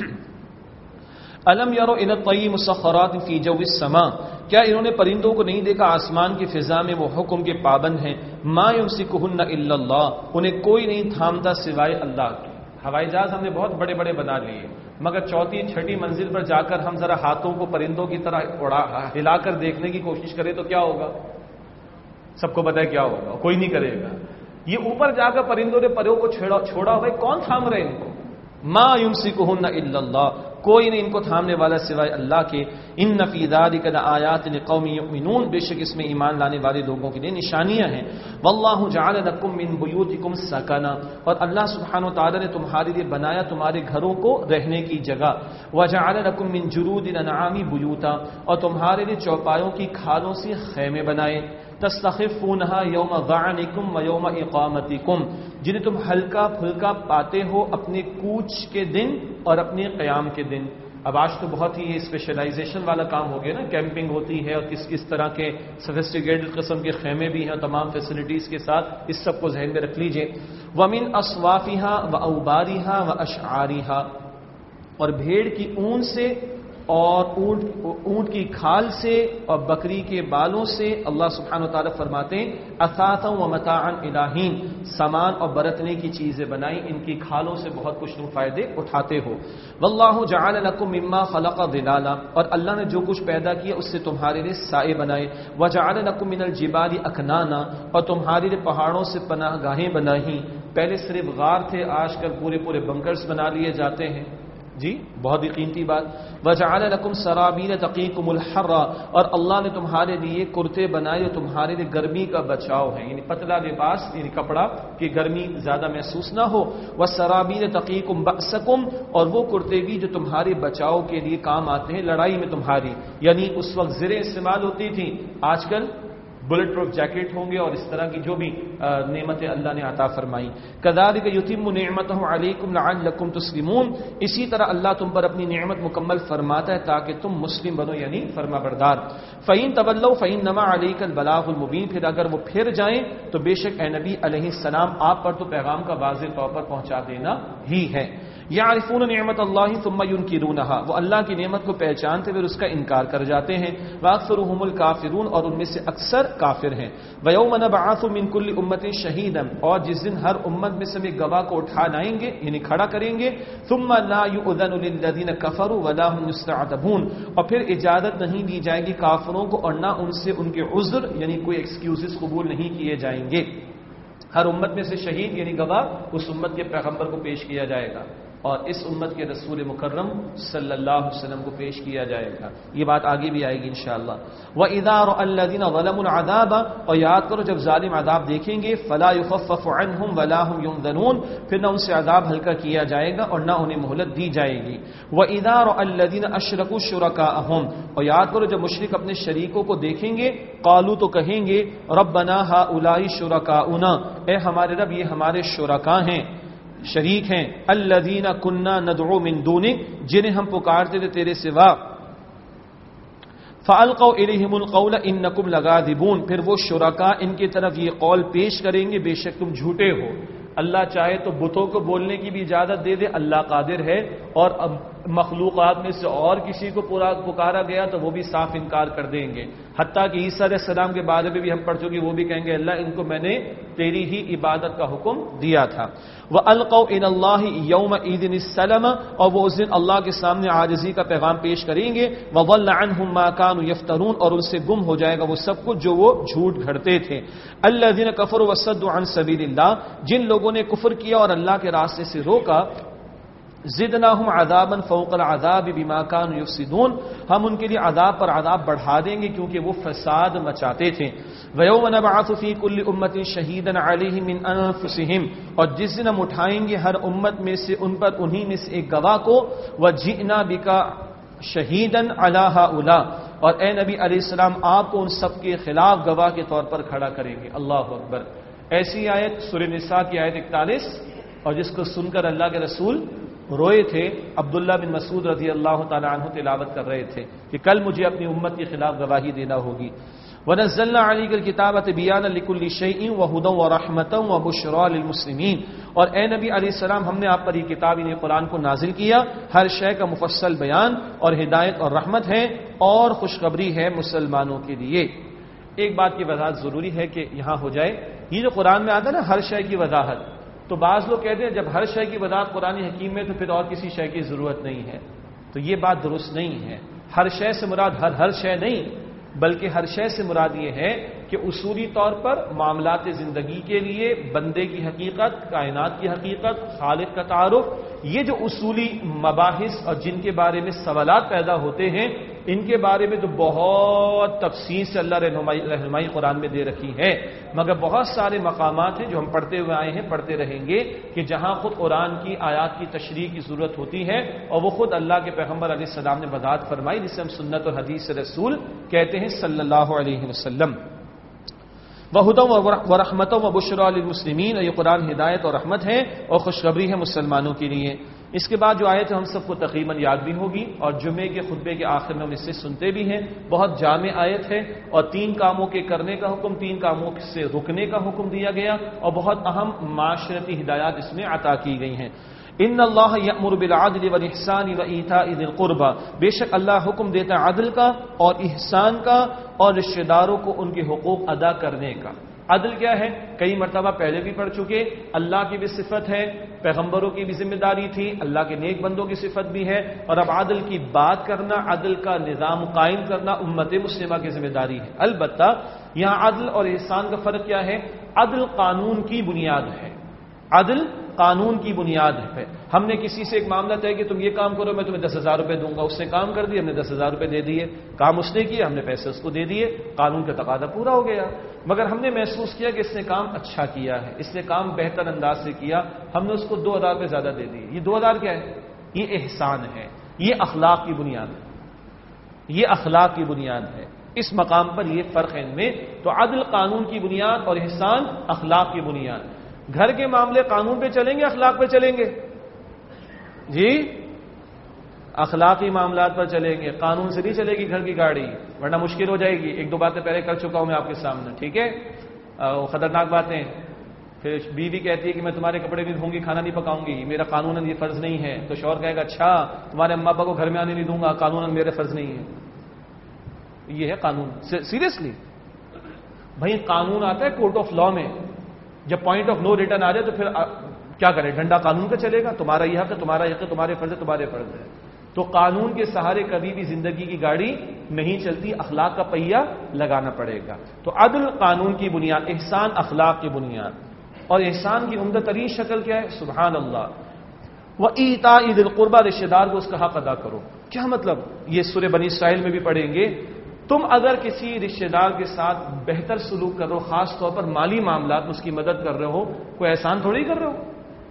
الم یروا الی الطیر مسخرات فی جو السماء، کیا انہوں نے پرندوں کو نہیں دیکھا آسمان کی فضا میں وہ حکم کے پابند ہیں، ما یمسکہن الا اللہ، انہیں کوئی نہیں تھامتا سوائے اللہ کے۔ ہوائی جہاز ہم نے بہت بڑے بڑے بنا لیے، مگر چوتھی چھٹی منزل پر جا کر ہم ذرا ہاتھوں کو پرندوں کی طرح ہلا کر دیکھنے کی کوشش کریں تو کیا ہوگا؟ سب کو پتہ ہے کیا ہوگا، کوئی نہیں کرے گا۔ یہ اوپر جا کر پرندوں نے پروں کو چھوڑا، بھائی کون تھام رہے ان کو؟ ما یمسکہن الا اللہ، کوئی نہیں ان کو تھامنے والا سوائے اللہ کے۔ ان فی ذلک لآیات لقوم یؤمنون، بے شک اس میں ایمان لانے والے لوگوں کے لیے نشانیاں ہیں۔ واللہ جعل لکم من بیوتکم سکنا، اور اللہ سبحانہ وتعالی نے تمہارے لیے بنایا تمہارے گھروں کو رہنے کی جگہ۔ وجعل لکم من جلود الانعام بیوتا، اور تمہارے لیے چوپایوں کی کھالوں سے خیمے بنائے۔ تستخفونها یوم ظعنکم ویوم اقامتکم، جنہیں تم ہلکا پھلکا پاتے ہو اپنے کوچ کے دن اور اپنے قیام کے دن۔ اب آج تو بہت ہی اسپیشلائزیشن والا کام ہو گیا نا، کیمپنگ ہوتی ہے اور کس کس طرح کے سفسٹیکیٹڈ قسم کے خیمے بھی ہیں تمام فیسلٹیز کے ساتھ، اس سب کو ذہن میں رکھ لیجئے. وَمِنْ أَصْوَافِهَا وَأَوْبَارِهَا وَأَشْعَارِهَا، اور بھیڑ کی اون سے اور اونٹ کی کھال سے اور بکری کے بالوں سے اللہ سبحانہ وتعالی فرماتے ہیں اثاثا ومتاعا الى حین، سامان اور برتنے کی چیزیں بنائی، ان کی کھالوں سے بہت کچھ تم فائدے اٹھاتے ہو. واللہ جعل لکم مما خلق ظلالا، اور اللہ نے جو کچھ پیدا کیا اس سے تمہارے لیے سائے بنائے. وجعل لکم من الجبال اکنانا، اور تمہارے لیے پہاڑوں سے پناہ گاہیں بنائیں. پہلے صرف غار تھے، آج کل پورے پورے بنکرز بنا لیے جاتے ہیں. جی بہت ہی قیمتی بات. وجعل لکم سرابیل تقیکم الحر، اور اللہ نے تمہارے لیے کرتے بنائے جو تمہارے لیے گرمی کا بچاؤ ہے، یعنی پتلا لباس، یعنی کپڑا کہ گرمی زیادہ محسوس نہ ہو. وسرابیل تقیکم بأسکم، اور وہ کرتے بھی جو تمہارے بچاؤ کے لیے کام آتے ہیں لڑائی میں تمہاری، یعنی اس وقت زریں استعمال ہوتی تھی، آج کل بلٹ پروف جیکٹ ہوں گے اور اس طرح کی جو بھی نعمتیں اللہ نے عطا فرمائی. کذالک یتم نعمتہ علیکم لعلکم تسلمون، اسی طرح اللہ تم پر اپنی نعمت مکمل فرماتا ہے تاکہ تم مسلم بنو، یعنی فرما بردار. فإن تولوا فإنما علیک البلاغ المبین، پھر اگر وہ پھر جائیں تو بے شک اے نبی علیہ السلام آپ پر تو پیغام کا واضح طور پر پہنچا دینا ہی ہے. یعرفون نعمت اللہ ثم ینکرونها، وہ اللہ کی نعمت کو پہچانتے ہوئے اس کا انکار کر جاتے ہیں. واکثرهم الکافرون، اور ان میں سے اکثر کافر ہیں. ویوم نبعث من کل امۃ شہیدا، اور جس دن ہر امت میں سے ایک گواہ کو اٹھا لائیں گے، یعنی کھڑا کریں گے. ثم لا یؤذن للذین کفروا ولا هم یستعتبون، اور پھر اجازت نہیں دی جائے گی کافروں کو اور نہ ان سے ان کے عذر، یعنی کوئی ایکسکیوزز قبول نہیں کیے جائیں گے. ہر امت میں سے شہید یعنی گواہ اس امت کے پیغمبر کو پیش کیا جائے گا اور اس امت کے رسول مکرم صلی اللہ علیہ وسلم کو پیش کیا جائے گا. یہ بات آگے بھی آئے گی انشاءاللہ. وَإِذَا رَأَى الَّذِينَ ظَلَمُوا الْعَذَابَ، اور یاد کرو جب ظالم عذاب دیکھیں گے، فَلَا يُخَفَّفُ عَنْهُمْ وَلَا هُمْ يُنظَرُونَ، پھر نہ ان سے عذاب ہلکا کیا جائے گا اور نہ انہیں مہلت دی جائے گی. وَإِذَا رَأَى الَّذِينَ أَشْرَكُوا شُرَكَاءَهُمْ، اور یاد کرو جب مشرک اپنے شریکوں کو دیکھیں گے، قالوا تو کہیں گے رَبَّنَا هَؤُلَاءِ شُرَكَاؤُنَا، اے ہمارے رب یہ ہمارے شرکاء ہیں، شریک ہیں. الذین کنا ندعو من دونک، جنہیں ہم پکارتے تھے تیرے سوا. فالقوا الیہم القول انکم لکاذبون، پھر وہ شرکاء ان کی طرف یہ قول پیش کریں گے بے شک تم جھوٹے ہو. اللہ چاہے تو بتوں کو بولنے کی بھی اجازت دے دے، اللہ قادر ہے، اور اب مخلوقات میں سے اور کسی کو پکارا گیا تو وہ بھی صاف انکار کر دیں گے. حتیٰ کہ عیسیٰ علیہ السلام کے بارے میں بھی ہم پڑھ چکے، وہ بھی کہیں گے اللہ ان کو میں نے تیری ہی عبادت کا حکم دیا تھا. وَأَلْقَوْا إِلَى اللَّهِ يَوْمَئِذٍ السَّلَمَ، اور وہ اس دن اللہ کے سامنے عاجزی کا پیغام پیش کریں گے. وَضَلَّ عَنْهُمْ مَا كَانُوا يَفْتَرُونَ، اور ان سے گم ہو جائے گا وہ سب کچھ جو وہ جھوٹ گھڑتے تھے. الَّذِينَ كَفَرُوا وَصَدُّوا عَنْ سَبِيلِ اللَّهِ، جن لوگوں نے کفر کیا اور اللہ کے راستے سے روکا. زدناہم عذابا فوق العذاب بما كانوا يفسدون، ہم ان کے لیے عذاب پر عذاب بڑھا دیں گے کیونکہ وہ فساد مچاتے تھے. وَيَوْمَ نَبْعَثُ فِي كُلِّ أُمَّةٍ شَهِيدًا عَلَيْهِمْ مِنْ أَنفُسِهِمْ، اور جس دن ہم اٹھائیں گے ہر امت میں سے ان پر انہی میں سے ایک گواہ کو. وَجِئْنَا بِكَ شَهِيدًا عَلَى هَؤُلَاءِ، اور اے نبی علیہ السلام آپ کو ان سب کے خلاف گواہ کے طور پر کھڑا کریں گے. اللہ اکبر. ایسی آیت سورہ نساء کی آیت 41، اور جس کو سن کر اللہ کے رسول روئے تھے. عبداللہ بن مسعود رضی اللہ تعالی عنہ تلاوت کر رہے تھے کہ کل مجھے اپنی امت کے خلاف گواہی دینا ہوگی. وَنَزَّلْنَا عَلَيْكَ الْكِتَابَ تِبْيَانًا لِكُلِّ شَيْءٍ وَهُدًى وَرَحْمَةً وَبُشْرَى لِلْمُسْلِمِينَ، اور اے نبی علیہ السلام ہم نے آپ پر یہ کتاب یعنی قرآن کو نازل کیا، ہر شے کا مفصل بیان اور ہدایت اور رحمت ہے اور خوشخبری ہے مسلمانوں کے لیے. ایک بات کی وضاحت ضروری ہے کہ یہاں ہو جائے، یہ جو قرآن میں آتا ہے نا ہر شے کی وضاحت، تو بعض لوگ کہتے ہیں جب ہر شے کی وضاحت قرآن حکیم میں تو پھر اور کسی شے کی ضرورت نہیں ہے. تو یہ بات درست نہیں ہے. ہر شے سے مراد ہر شے نہیں، بلکہ ہر شے سے مراد یہ ہے کہ اصولی طور پر معاملات زندگی کے لیے بندے کی حقیقت، کائنات کی حقیقت، خالق کا تعارف، یہ جو اصولی مباحث اور جن کے بارے میں سوالات پیدا ہوتے ہیں، ان کے بارے میں تو بہت تفصیل سے اللہ رہنمائی قرآن میں دے رکھی ہے. مگر بہت سارے مقامات ہیں جو ہم پڑھتے ہوئے آئے ہیں، پڑھتے رہیں گے، کہ جہاں خود قرآن کی آیات کی تشریح کی ضرورت ہوتی ہے اور وہ خود اللہ کے پیغمبر علیہ السلام نے وضاحت فرمائی، جسے ہم سنت اور حدیث رسول کہتے ہیں صلی اللہ علیہ وسلم. وَهُدًى وَرَحْمَةً وَبُشْرَى لِلْمُسْلِمِينَ، یہ قرآن ہدایت اور رحمت ہے اور خوشخبری ہے مسلمانوں کے لیے. اس کے بعد جو آیت ہے ہم سب کو تقریباً یاد بھی ہوگی اور جمعے کے خطبے کے آخر میں ہم اس سے سنتے بھی ہیں. بہت جامع آیت ہے اور 3 کاموں کے کرنے کا حکم، 3 کاموں سے رکنے کا حکم دیا گیا اور بہت اہم معاشرتی ہدایات اس میں عطا کی گئی ہیں. ان اللہ یأمر بالعدل والاحسان وایتاء ذی القربى، بے شک اللہ حکم دیتا ہے عدل کا اور احسان کا اور رشتہ داروں کو ان کے حقوق ادا کرنے کا. عدل کیا ہے؟ کئی مرتبہ پہلے بھی پڑھ چکے. اللہ کی بھی صفت ہے، پیغمبروں کی بھی ذمہ داری تھی، اللہ کے نیک بندوں کی صفت بھی ہے، اور اب عدل کی بات کرنا، عدل کا نظام قائم کرنا امت مسلمہ کی ذمہ داری ہے. البتہ یہاں عدل اور احسان کا فرق کیا ہے؟ عدل قانون کی بنیاد ہے، عدل قانون کی بنیاد ہے. ہم نے کسی سے ایک معاملہ طے کہ تم یہ کام کرو میں تمہیں 10,000 روپے دوں گا، اس نے کام کر دیا، ہم نے 10,000 روپے دے دیے. کام اس نے کیا، ہم نے پیسے اس کو دے دیے، قانون کا تقاضا پورا ہو گیا. مگر ہم نے محسوس کیا کہ اس نے کام اچھا کیا ہے، اس نے کام بہتر انداز سے کیا، ہم نے اس کو 2,000 روپے زیادہ دے دیے. یہ 2,000 کیا ہے؟ یہ احسان ہے، یہ اخلاق کی بنیاد ہے، یہ اخلاق کی بنیاد ہے. اس مقام پر یہ فرق ہے ان میں. تو عدل قانون کی بنیاد اور احسان اخلاق کی بنیاد. گھر کے معاملے قانون پہ چلیں گے اخلاق پہ چلیں گے؟ جی اخلاقی معاملات پر چلیں گے، قانون سے نہیں چلے گی گھر کی گاڑی، ورنہ مشکل ہو جائے گی. 1-2 باتیں پہلے کر چکا ہوں میں آپ کے سامنے، ٹھیک ہے؟ خطرناک باتیں. پھر بیوی کہتی ہے کہ میں تمہارے کپڑے بھی دھوں گی، کھانا نہیں پکاؤں گی، میرا قانوناً یہ فرض نہیں ہے. تو شوہر کہے گا اچھا تمہارے اماں ابا کو گھر میں آنے نہیں دوں گا، قانوناً میرے فرض نہیں ہے. یہ ہے قانون. سیریسلی بھائی قانون آتا ہے کورٹ آف لا میں، جب پوائنٹ آف نو ریٹرن آ جائے تو پھر کیا کرے؟ ڈنڈا قانون کا چلے گا. تمہارا یہ حق ہے، تمہارا حق ہے، تمہارے فرض ہے، تمہارے فرض ہے. تو قانون کے سہارے کبھی بھی زندگی کی گاڑی نہیں چلتی، اخلاق کا پہیہ لگانا پڑے گا. تو عدل قانون کی بنیاد، احسان اخلاق کی بنیاد. اور احسان کی عمدہ ترین شکل کیا ہے؟ سبحان اللہ. وَإِيتَاءِ ذِي الْقُرْبَى، رشتہ دار کو اس کا حق ادا کرو. کیا مطلب؟ یہ سورہ بنی اسرائیل میں بھی پڑھیں گے. تم اگر کسی رشتہ دار کے ساتھ بہتر سلوک کر رہے ہو، خاص طور پر مالی معاملات میں اس کی مدد کر رہے ہو، کوئی احسان تھوڑی کر رہے ہو.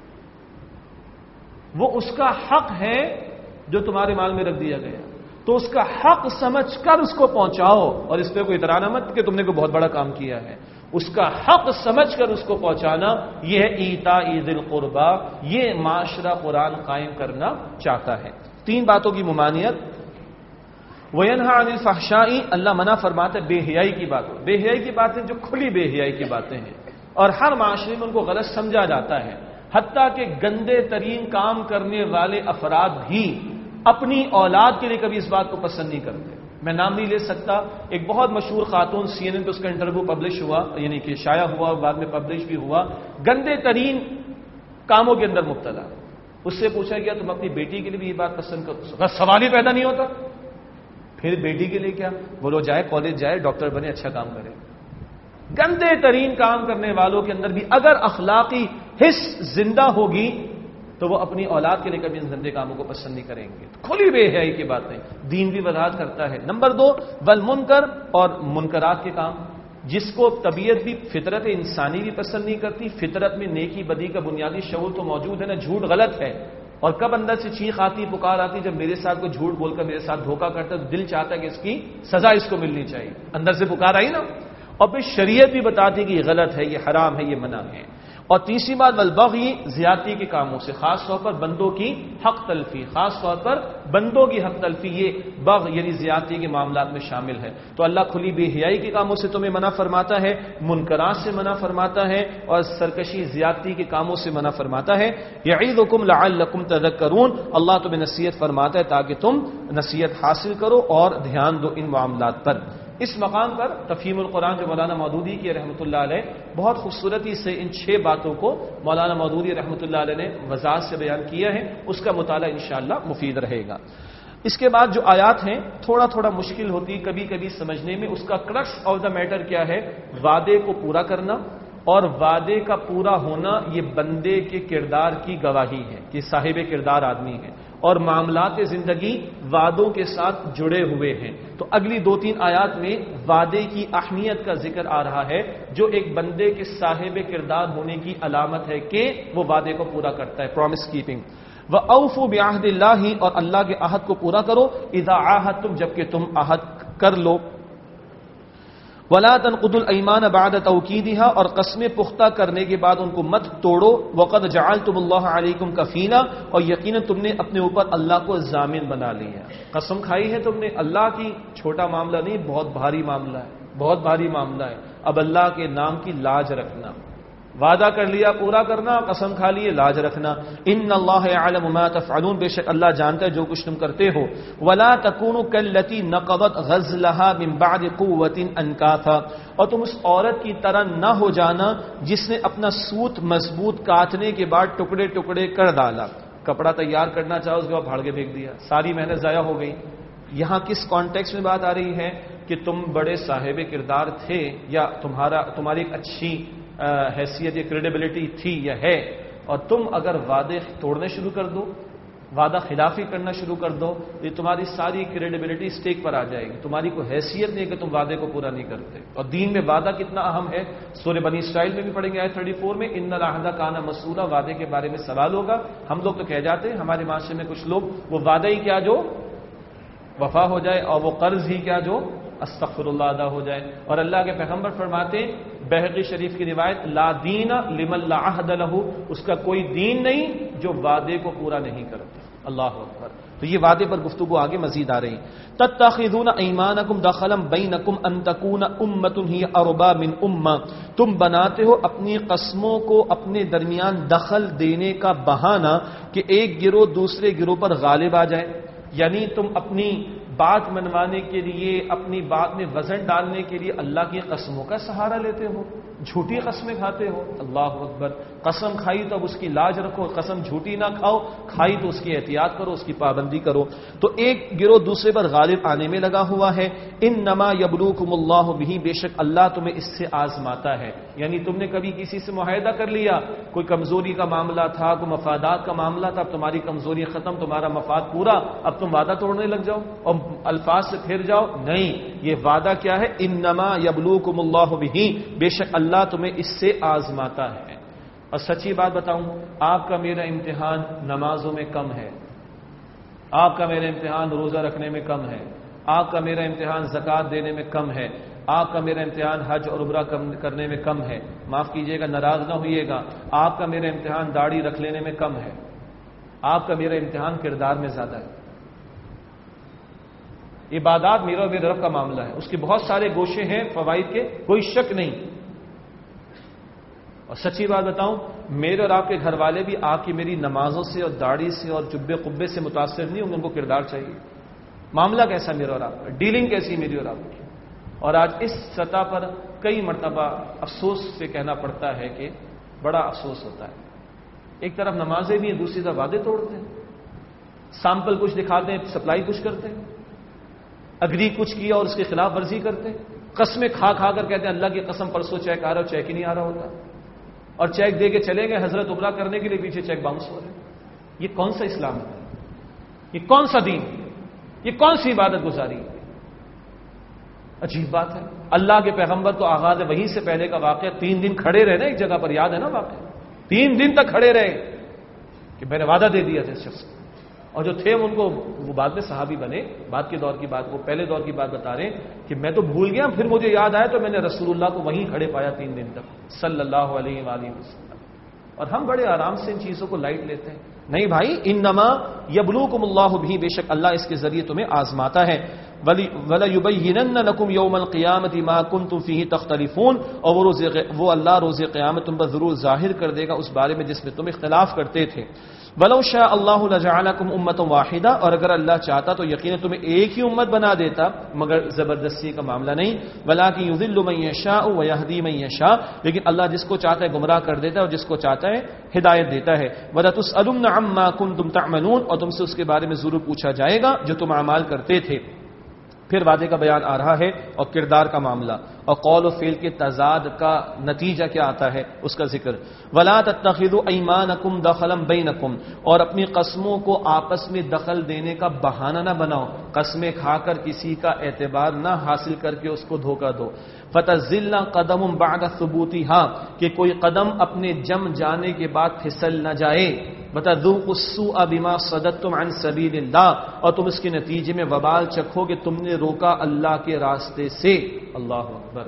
وہ اس کا حق ہے جو تمہارے مال میں رکھ دیا گیا، تو اس کا حق سمجھ کر اس کو پہنچاؤ. اور اس پہ کوئی اترانا مت کہ تم نے کوئی بہت بڑا کام کیا ہے. اس کا حق سمجھ کر اس کو پہنچانا، یہ ہے ایتاء ذی القربى. یہ معاشرہ قرآن قائم کرنا چاہتا ہے. 3 باتوں کی ممانعت. وَيَنْهَى عَنِ الْفَحْشَاءِ، اللہ منع فرماتا ہے بے حیائی کی باتوں. بے حیائی کی باتیں جو کھلی بے حیائی کی باتیں ہیں اور ہر معاشرے میں ان کو غلط سمجھا جاتا ہے. حتیٰ کہ گندے ترین کام کرنے والے افراد بھی اپنی اولاد کے لیے کبھی اس بات کو پسند نہیں کرتے. میں نام نہیں لے سکتا، ایک بہت مشہور خاتون، CNN پہ اس کا انٹرویو پبلش ہوا، یعنی کہ شائع ہوا، بعد میں پبلش بھی ہوا، گندے ترین کاموں کے اندر مبتلا. اس سے پوچھا گیا تم اپنی بیٹی کے لیے بھی یہ بات پسند کرو؟ سوال ہی پیدا نہیں ہوتا. پھر بیٹی کے لیے کیا؟ بولو جائے کالج جائے، ڈاکٹر بنے، اچھا کام کرے. گندے ترین کام کرنے والوں کے اندر بھی اگر اخلاقی حس زندہ ہوگی تو وہ اپنی اولاد کے لیے کبھی ان گندے کاموں کو پسند نہیں کریں گے. کھلی بے حیائی کی باتیں دین بھی وضاحت کرتا ہے. نمبر 2 والمنکر، اور منکرات کے کام جس کو طبیعت بھی، فطرت انسانی بھی پسند نہیں کرتی. فطرت میں نیکی بدی کا بنیادی شعور تو موجود ہے نا. جھوٹ غلط ہے، اور کب اندر سے چیخ آتی، پکار آتی؟ جب میرے ساتھ کوئی جھوٹ بول کر میرے ساتھ دھوکہ کرتا ہے تو دل چاہتا ہے کہ اس کی سزا اس کو ملنی چاہیے. اندر سے پکار آئی نا. اور پھر شریعت بھی بتاتی کہ یہ غلط ہے، یہ حرام ہے، یہ منع ہے. اور تیسری بات والبغی، زیادتی کے کاموں سے، خاص طور پر بندوں کی حق تلفی، خاص طور پر بندوں کی حق تلفی، یہ بغ یعنی زیادتی کے معاملات میں شامل ہے. تو اللہ کھلی بے حیائی کے کاموں سے تمہیں منع فرماتا ہے، منکرات سے منع فرماتا ہے، اور سرکشی زیادتی کے کاموں سے منع فرماتا ہے. یعظکم لعلکم تذکرون، اللہ تمہیں نصیحت فرماتا ہے تاکہ تم نصیحت حاصل کرو اور دھیان دو ان معاملات پر. اس مقام پر تفہیم القرآن جو مولانا مودودی کی رحمۃ اللہ علیہ، بہت خوبصورتی سے ان 6 باتوں کو مولانا مودودی رحمۃ اللہ علیہ نے وضاحت سے بیان کیا ہے. اس کا مطالعہ انشاءاللہ مفید رہے گا. اس کے بعد جو آیات ہیں تھوڑا مشکل ہوتی کبھی کبھی سمجھنے میں. اس کا کرکس آف دا میٹر کیا ہے؟ وعدے کو پورا کرنا، اور وعدے کا پورا ہونا یہ بندے کے کردار کی گواہی ہے کہ صاحب کردار آدمی ہے، اور معاملات زندگی وعدوں کے ساتھ جڑے ہوئے ہیں. تو اگلی 2-3 آیات میں وعدے کی اہمیت کا ذکر آ رہا ہے، جو ایک بندے کے صاحب کردار ہونے کی علامت ہے کہ وہ وعدے کو پورا کرتا ہے، پرومس کیپنگ. وَأَوْفُوا بِعَهْدِ اللَّهِ، اور اللہ کے عہد کو پورا کرو. اذا عاہدتم، جب کہ تم عہد کر لو. ولا تنقضوا الایمان بعد توکیدها، اور قسمیں پختہ کرنے کے بعد ان کو مت توڑو. وقد جعلتم اللہ علیکم کفیلا، اور یقیناً تم نے اپنے اوپر اللہ کو ضامن بنا لیا. قسم کھائی ہے تم نے اللہ کی، چھوٹا معاملہ نہیں، بہت بھاری معاملہ ہے، بہت بھاری معاملہ ہے. اب اللہ کے نام کی لاج رکھنا، وعدہ کر لیا پورا کرنا، قسم کھا لیے لاج رکھنا. ان اللہ یعلم ما تفعلون، بے شک اللہ جانتا ہے جو کچھ تم کرتے ہو. ولا تکونوا کاللتی نقضت غزلها من بعد قوة انکاثا، اور تم اس عورت کی طرح نہ ہو جانا جس نے اپنا سوت مضبوط کاٹنے کے بعد ٹکڑے ٹکڑے کر ڈالا. کپڑا تیار کرنا چاہو اس کے بعد پھاڑ کے پھینک دیا، ساری محنت ضائع ہو گئی. یہاں کس کانٹیکسٹ میں بات آ رہی ہے کہ تم بڑے صاحب کردار تھے، یا تمہاری ایک اچھی حیثیت یا کریڈیبلٹی تھی یا ہے، اور تم اگر وعدے توڑنے شروع کر دو، وعدہ خلافی کرنا شروع کر دو، یہ تمہاری ساری کریڈیبلٹی سٹیک پر آ جائے گی. تمہاری کوئی حیثیت نہیں کہ تم وعدے کو پورا نہیں کرتے. اور دین میں وعدہ کتنا اہم ہے، سورہ بنی اسرائیل میں بھی پڑھیں گے آیت 34 میں، ان العہد کان مسئولا، وعدے کے بارے میں سوال ہوگا. ہم لوگ تو کہہ جاتے ہیں، ہمارے معاشرے میں کچھ لوگ وہ وعدہ ہی کیا جو وفا ہو جائے، اور وہ قرض ہی کیا جو استغفر اللہ ادا ہو جائے. اور اللہ کے پیغمبر فرماتے ہیں، بہقی شریف کی روایت، لا دین لمن لا عہد لہ، اس کا کوئی دین نہیں جو وعدے کو پورا نہیں کرتا. اللہ اکبر. تو یہ وعدے پر گفتگو آگے مزید آ رہی. تتخذون ایمانکم دخلا بینکم ان تکون امۃ ہی اربا من امہ، تم بناتے ہو اپنی قسموں کو اپنے درمیان دخل دینے کا بہانہ کہ ایک گروہ دوسرے گروہ پر غالب آ جائے. یعنی تم اپنی بات منوانے کے لیے، اپنی بات میں وزن ڈالنے کے لیے اللہ کی قسموں کا سہارا لیتے ہو، جھوٹی قسمیں کھاتے ہو. اللہ اکبر. قسم کھائی تو اب اس کی لاج رکھو، قسم جھوٹی نہ کھاؤ، کھائی تو اس کی احتیاط کرو، اس کی پابندی کرو. تو ایک گروہ دوسرے پر غالب آنے میں لگا ہوا ہے. انما یبلوکم اللہ بہ، بے شک اللہ تمہیں اس سے آزماتا ہے. یعنی تم نے کبھی کسی سے معاہدہ کر لیا، کوئی کمزوری کا معاملہ تھا، کوئی مفادات کا معاملہ تھا، اب تمہاری کمزوری ختم، تمہارا مفاد پورا، اب تم وعدہ توڑنے لگ جاؤ اور الفاظ سے پھر جاؤ. نہیں، یہ وعدہ کیا ہے؟ انما یبلوکم اللہ بہ، بے شک اللہ تمہیں اس سے آزماتا ہے. اور سچی بات بتاؤں، آپ کا میرا امتحان نمازوں میں کم ہے، آپ کا میرا امتحان روزہ رکھنے میں کم ہے، آپ کا میرا امتحان زکوٰۃ دینے میں کم ہے، آپ کا میرا امتحان حج اور عمرہ کرنے میں کم ہے. معاف کیجئے گا، ناراض نہ ہوئیے گا. آپ کا میرا امتحان داڑھی رکھ لینے میں کم ہے، آپ کا میرا امتحان کردار میں زیادہ ہے. عبادات میرا اور میرے رب کا معاملہ ہے، اس کے بہت سارے گوشے ہیں فوائد کے، کوئی شک نہیں. اور سچی بات بتاؤں، میرے اور آپ کے گھر والے بھی آپ کی میری نمازوں سے اور داڑھی سے اور جبے قبے سے متاثر نہیں ہوں گے. ان کو کردار چاہیے. معاملہ کیسا میرا اور آپ کا، ڈیلنگ کیسی میری اور آپ کی. اور آج اس سطح پر کئی مرتبہ افسوس سے کہنا پڑتا ہے کہ بڑا افسوس ہوتا ہے. ایک طرف نمازیں بھی ہیں، دوسری طرف وعدے توڑتے ہیں، سیمپل کچھ دکھاتے ہیں، سپلائی کچھ کرتے ہیں، اگری کچھ کیا اور اس کی خلاف ورزی کرتے ہیں، قسمیں کھا کھا کر کہتے ہیں اللہ کی قسم پرسوں چیک آ رہا ہو، چیک ہی نہیں آ رہا ہوتا، اور چیک دے کے چلے گئے حضرت عمرہ کرنے کے لیے، پیچھے چیک باؤنس ہو رہے. یہ کون سا اسلام ہے؟ یہ کون سا دین؟ یہ کون سی عبادت گزاری؟ عجیب بات ہے. اللہ کے پیغمبر تو آغاز وحی سے پہلے کا واقعہ 3 دن کھڑے رہے نا ایک جگہ پر، یاد ہے نا واقعہ؟ 3 دن تک کھڑے رہے کہ میں نے وعدہ دے دیا تھا اس شخص کو. اور جو تھے ان کو، وہ بعد میں صحابی بنے، بعد کے دور کی بات، وہ پہلے دور کی بات بتا رہے ہیں کہ میں تو بھول گیا، پھر مجھے یاد آیا تو میں نے رسول اللہ کو وہیں کھڑے پایا 3 دن تک صلی اللہ علیہ وآلہ وسلم. اور ہم بڑے آرام سے ان چیزوں کو لائٹ لیتے ہیں. نہیں بھائی، انما یبلوکم اللہ بہ، بے شک اللہ اس کے ذریعے تمہیں آزماتا ہے. وَلَيُبَيِّنَنَّ لَكُمْ يَوْمَ الْقِيَامَةِ مَا كُنْتُمْ فِيهِ تَخْتَلِفُونَ، اور وہ اللہ روز قیامت تم پر ضرور ظاہر کر دے گا اس بارے میں جس میں تم اختلاف کرتے تھے. وَلَوْ شَاءَ اللَّهُ لَجَعَلَكُمْ أُمَّةً وَاحِدَةً، اور اگر اللہ چاہتا تو یقینا تمہیں ایک ہی امت بنا دیتا، مگر زبردستی کا معاملہ نہیں. وَلَكِنْ يُضِلُّ مَن يَشَاءُ وَيَهْدِي مَن يَشَاءُ، لیکن اللہ جس کو چاہتا ہے گمراہ کر دیتا ہے اور جس کو چاہتا ہے ہدایت دیتا ہے. وَلَتُسْأَلُنَّ عَمَّا كُنْتُمْ تَعْمَلُونَ، اور تم سے اس کے بارے میں ضرور پوچھا جائے گا جو تم اعمال کرتے تھے. پھر وعدے کا بیان آ رہا ہے اور کردار کا معاملہ اور قول و فعل کے تضاد کا نتیجہ کیا آتا ہے اس کا ذکر. وَلَا تَتَّخِذُوا أَيْمَانَكُمْ دَخَلًا بَيْنَكُمْ، اور اپنی قسموں کو آپس میں دخل دینے کا بہانہ نہ بناؤ، قسمیں کھا کر کسی کا اعتبار نہ حاصل کر کے اس کو دھوکہ دو. فَتَزِلَّ قَدَمٌ بَعْدَ ثُبُوتِهَا، کہ کوئی قدم اپنے جم جانے کے بعد پھسل نہ جائے. وَتَذُوقُوا السُّوءَ بِمَا صَدَدتُّمْ عَنْ سَبِيلِ اللَّهِ، اور تم اس کے نتیجے میں وبال چکھو کہ تم نے روکا اللہ کے راستے سے. اللہ اکبر.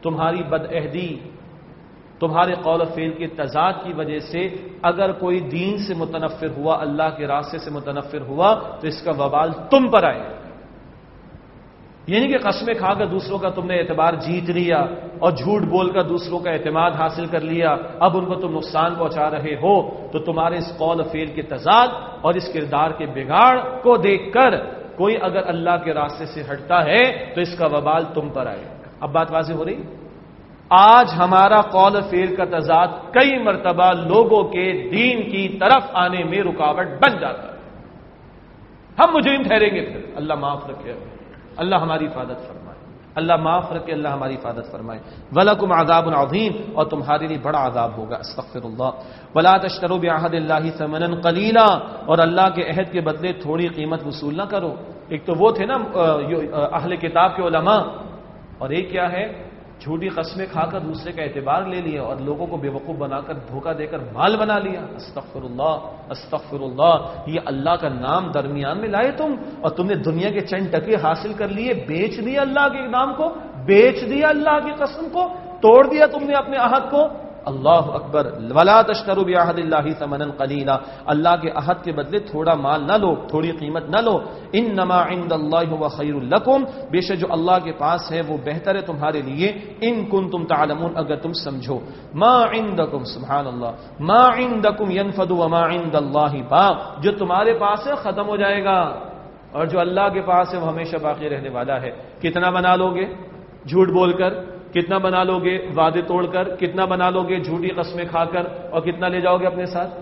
تمہاری بدعہدی، تمہارے قول و فعل کے تضاد کی وجہ سے اگر کوئی دین سے متنفر ہوا، اللہ کے راستے سے متنفر ہوا، تو اس کا وبال تم پر آئے گا۔ یعنی کہ قسمیں کھا کر دوسروں کا تم نے اعتبار جیت لیا اور جھوٹ بول کر دوسروں کا اعتماد حاصل کر لیا، اب ان کو تم نقصان پہنچا رہے ہو، تو تمہارے اس قول و فعل کے تضاد اور اس کردار کے بگاڑ کو دیکھ کر کوئی اگر اللہ کے راستے سے ہٹتا ہے تو اس کا وبال تم پر آئے گا۔ اب بات واضح ہو رہی؟ آج ہمارا قول و فعل کا تضاد کئی مرتبہ لوگوں کے دین کی طرف آنے میں رکاوٹ بن جاتا ہے۔ ہم مجرم ٹھہریں گے، پھر اللہ معاف رکھے، اللہ ہماری حفاظت فرمائے، اللہ معاف رکھے، اللہ ہماری حفاظت فرمائے۔ وَلَكُمْ عَذَابٌ عَظِيمٌ، اور تمہارے لیے بڑا عذاب ہوگا، استغفر اللہ۔ وَلَا تَشْتَرُوا بِعَهْدِ اللَّهِ ثَمَنًا قَلِيلًا، اور اللہ کے عہد کے بدلے تھوڑی قیمت وصول نہ کرو۔ ایک تو وہ تھے نا اہل کتاب کے علماء، اور ایک کیا ہے، جھوٹی قسمیں کھا کر دوسرے کا اعتبار لے لیا اور لوگوں کو بیوقوف بنا کر دھوکہ دے کر مال بنا لیا۔ استغفر اللہ، استغفر اللہ۔ یہ اللہ کا نام درمیان میں لائے تم، اور تم نے دنیا کے چند ٹکے حاصل کر لیے، بیچ دیا اللہ کے نام کو، بیچ دیا اللہ کی قسم کو، توڑ دیا تم نے اپنے عہد کو۔ اللہ اکبر۔ ولا تشتروا بعهد الله ثمنا قليلا، اللہ کے عہد کے بدلے تھوڑا مال نہ لو، تھوڑی قیمت نہ لو۔ انما عند الله هو خير لكم، بے شک جو اللہ کے پاس ہے وہ بہتر ہے تمہارے لیے۔ ان کنتم تعلمون، اگر تم سمجھو۔ ما عندکم، سبحان اللہ، ما عندکم ينفد وما عند الله باق، جو تمہارے پاس ہے ختم ہو جائے گا، اور جو اللہ کے پاس ہے وہ ہمیشہ باقی رہنے والا ہے۔ کتنا بنا لو گے جھوٹ بول کر، کتنا بنا لو گے وعدے توڑ کر، کتنا بنا لو گے جھوٹی قسمیں کھا کر، اور کتنا لے جاؤ گے اپنے ساتھ؟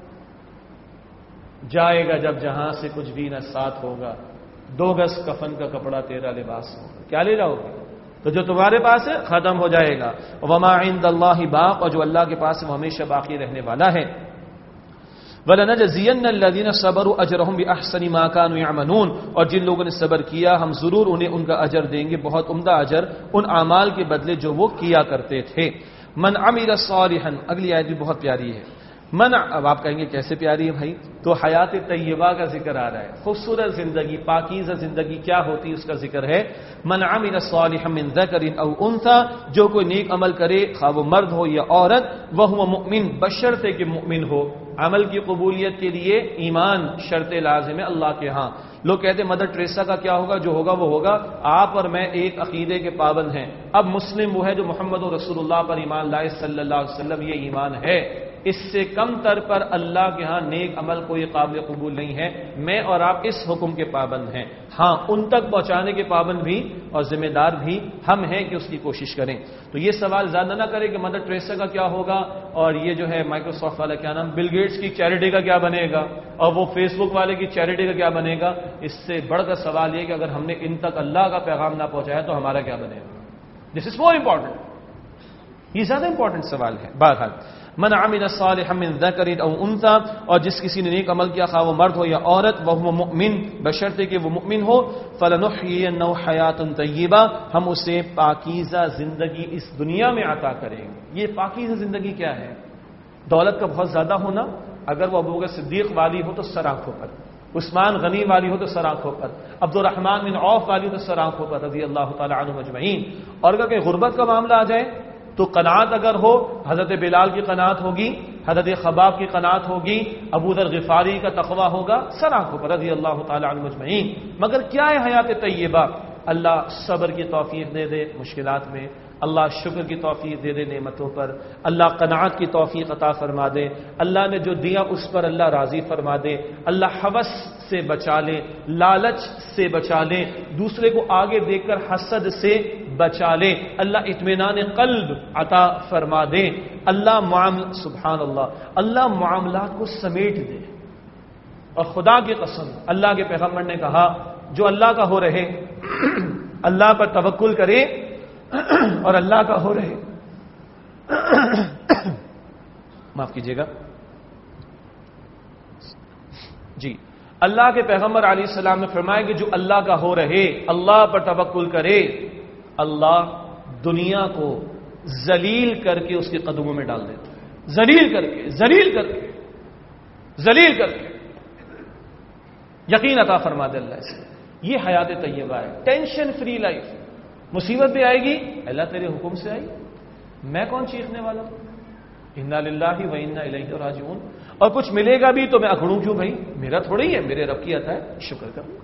جائے گا جب جہاں سے کچھ بھی نہ ساتھ ہوگا، 2 گز کفن کا کپڑا تیرا لباس ہوگا، کیا لے جاؤ گے؟ تو جو تمہارے پاس ہے ختم ہو جائے گا۔ وما عند اللہ باق، اور جو اللہ کے پاس ہے وہ ہمیشہ باقی رہنے والا ہے۔ وَلَنَجْزِيَنَّ الَّذِينَ صَبَرُوا أَجْرَهُمْ بِأَحْسَنِ مَا كَانُوا يَعْمَلُونَ، اور جن لوگوں نے صبر کیا ہم ضرور انہیں ان کا اجر دیں گے، بہت عمدہ اجر ان اعمال کے بدلے جو وہ کیا کرتے تھے۔ من عمل صالحا، اگلی آیت بھی بہت پیاری ہے۔ اب آپ کہیں گے کیسے پیاری ہے بھائی؟ تو حیات طیبہ کا ذکر آ رہا ہے، خوبصورت زندگی، پاکیزہ زندگی کیا ہوتی اس کا ذکر ہے۔ من عمل صالحا من ذکر او انثى، جو کوئی نیک عمل کرے خواہ وہ مرد ہو یا عورت، وہو مؤمن، بشرطے کہ مؤمن ہو۔ عمل کی قبولیت کے لیے ایمان شرط لازم ہے اللہ کے ہاں۔ لوگ کہتے ہیں مدر ٹریسا کا کیا ہوگا؟ جو ہوگا وہ ہوگا۔ آپ اور میں ایک عقیدے کے پابند ہیں۔ اب مسلم وہ ہے جو محمد رسول اللہ پر ایمان لائے صلی اللہ علیہ وسلم، یہ ایمان ہے۔ اس سے کم تر پر اللہ کے ہاں نیک عمل کوئی قابل قبول نہیں ہے۔ میں اور آپ اس حکم کے پابند ہیں، ہاں ان تک پہنچانے کے پابند بھی اور ذمہ دار بھی ہم ہیں کہ اس کی کوشش کریں۔ تو یہ سوال زیادہ نہ کریں کہ مدر ٹریسا کا کیا ہوگا، اور یہ جو ہے مائکروسافٹ والا کیا نام، بل گیٹس کی چیریٹی کا کیا بنے گا، اور وہ فیس بک والے کی چیریٹی کا کیا بنے گا۔ اس سے بڑھ کر سوال یہ کہ اگر ہم نے ان تک اللہ کا پیغام نہ پہنچایا تو ہمارا کیا بنے گا۔ دس از مور امپورٹنٹ، یہ زیادہ امپورٹنٹ سوال ہے۔ بہرحال من عمل صالحا من ذکر او انثى، اور جس کسی نے نیک عمل کیا خواہ وہ مرد ہو یا عورت، وهو مؤمن، بشرطے کہ وہ مؤمن ہو، فلنحيينه حیاۃ طیبہ، ہم اسے پاکیزہ زندگی اس دنیا میں عطا کریں گے۔ یہ پاکیزہ زندگی کیا ہے؟ دولت کا بہت زیادہ ہونا، اگر وہ ابوبکر صدیق والی ہو تو سر آنکھوں پر، عثمان غنی والی ہو تو سر آنکھوں پر، عبد الرحمن بن عوف والی ہو تو سر آنکھوں پر رضی اللہ تعالی عنہم اجمعین۔ اور اگر کہ غربت کا معاملہ آ جائے تو قناعت اگر ہو، حضرت بلال کی قناعت ہوگی، حضرت خباب کی قناعت ہوگی، ابو ذر غفاری کا تقوی ہوگا، سر آنکھوں پر رضی اللہ تعالی عنہم اجمعین۔ مگر کیا ہے حیات طیبہ؟ اللہ صبر کی توفیق دے دے مشکلات میں، اللہ شکر کی توفیق دے دے نعمتوں پر، اللہ قناعت کی توفیق عطا فرما دے، اللہ نے جو دیا اس پر اللہ راضی فرما دے، اللہ ہوس سے بچا لے، لالچ سے بچا لے، دوسرے کو آگے دیکھ کر حسد سے بچا لے، اللہ اطمینان قلب عطا فرما دے، اللہ سبحان اللہ معاملات کو سمیٹ دے۔ اور خدا کی قسم، اللہ کے پیغمبر نے کہا جو اللہ کا ہو رہے، اللہ پر توکل کرے اور اللہ کا ہو رہے، معاف کیجیے گا جی، اللہ کے پیغمبر علیہ السلام نے فرمایا کہ جو اللہ کا ہو رہے، اللہ پر توکل کرے، اللہ دنیا کو ذلیل کر کے اس کے قدموں میں ڈال دیتا ہے، ذلیل کر کے، ذلیل کر کے، ذلیل کر کے یقین عطا فرما دے اللہ سے۔ یہ حیات طیبہ ہے، ٹینشن فری لائف، مصیبت بھی آئے گی اللہ تیرے حکم سے آئی، میں کون چیخنے والا ہوں، انا للہ و انا الیہ راجعون۔ اور کچھ ملے گا بھی تو میں اکھڑوں کیوں بھائی، میرا تھوڑا ہی ہے، میرے رب کی عطا ہے، شکر کروں۔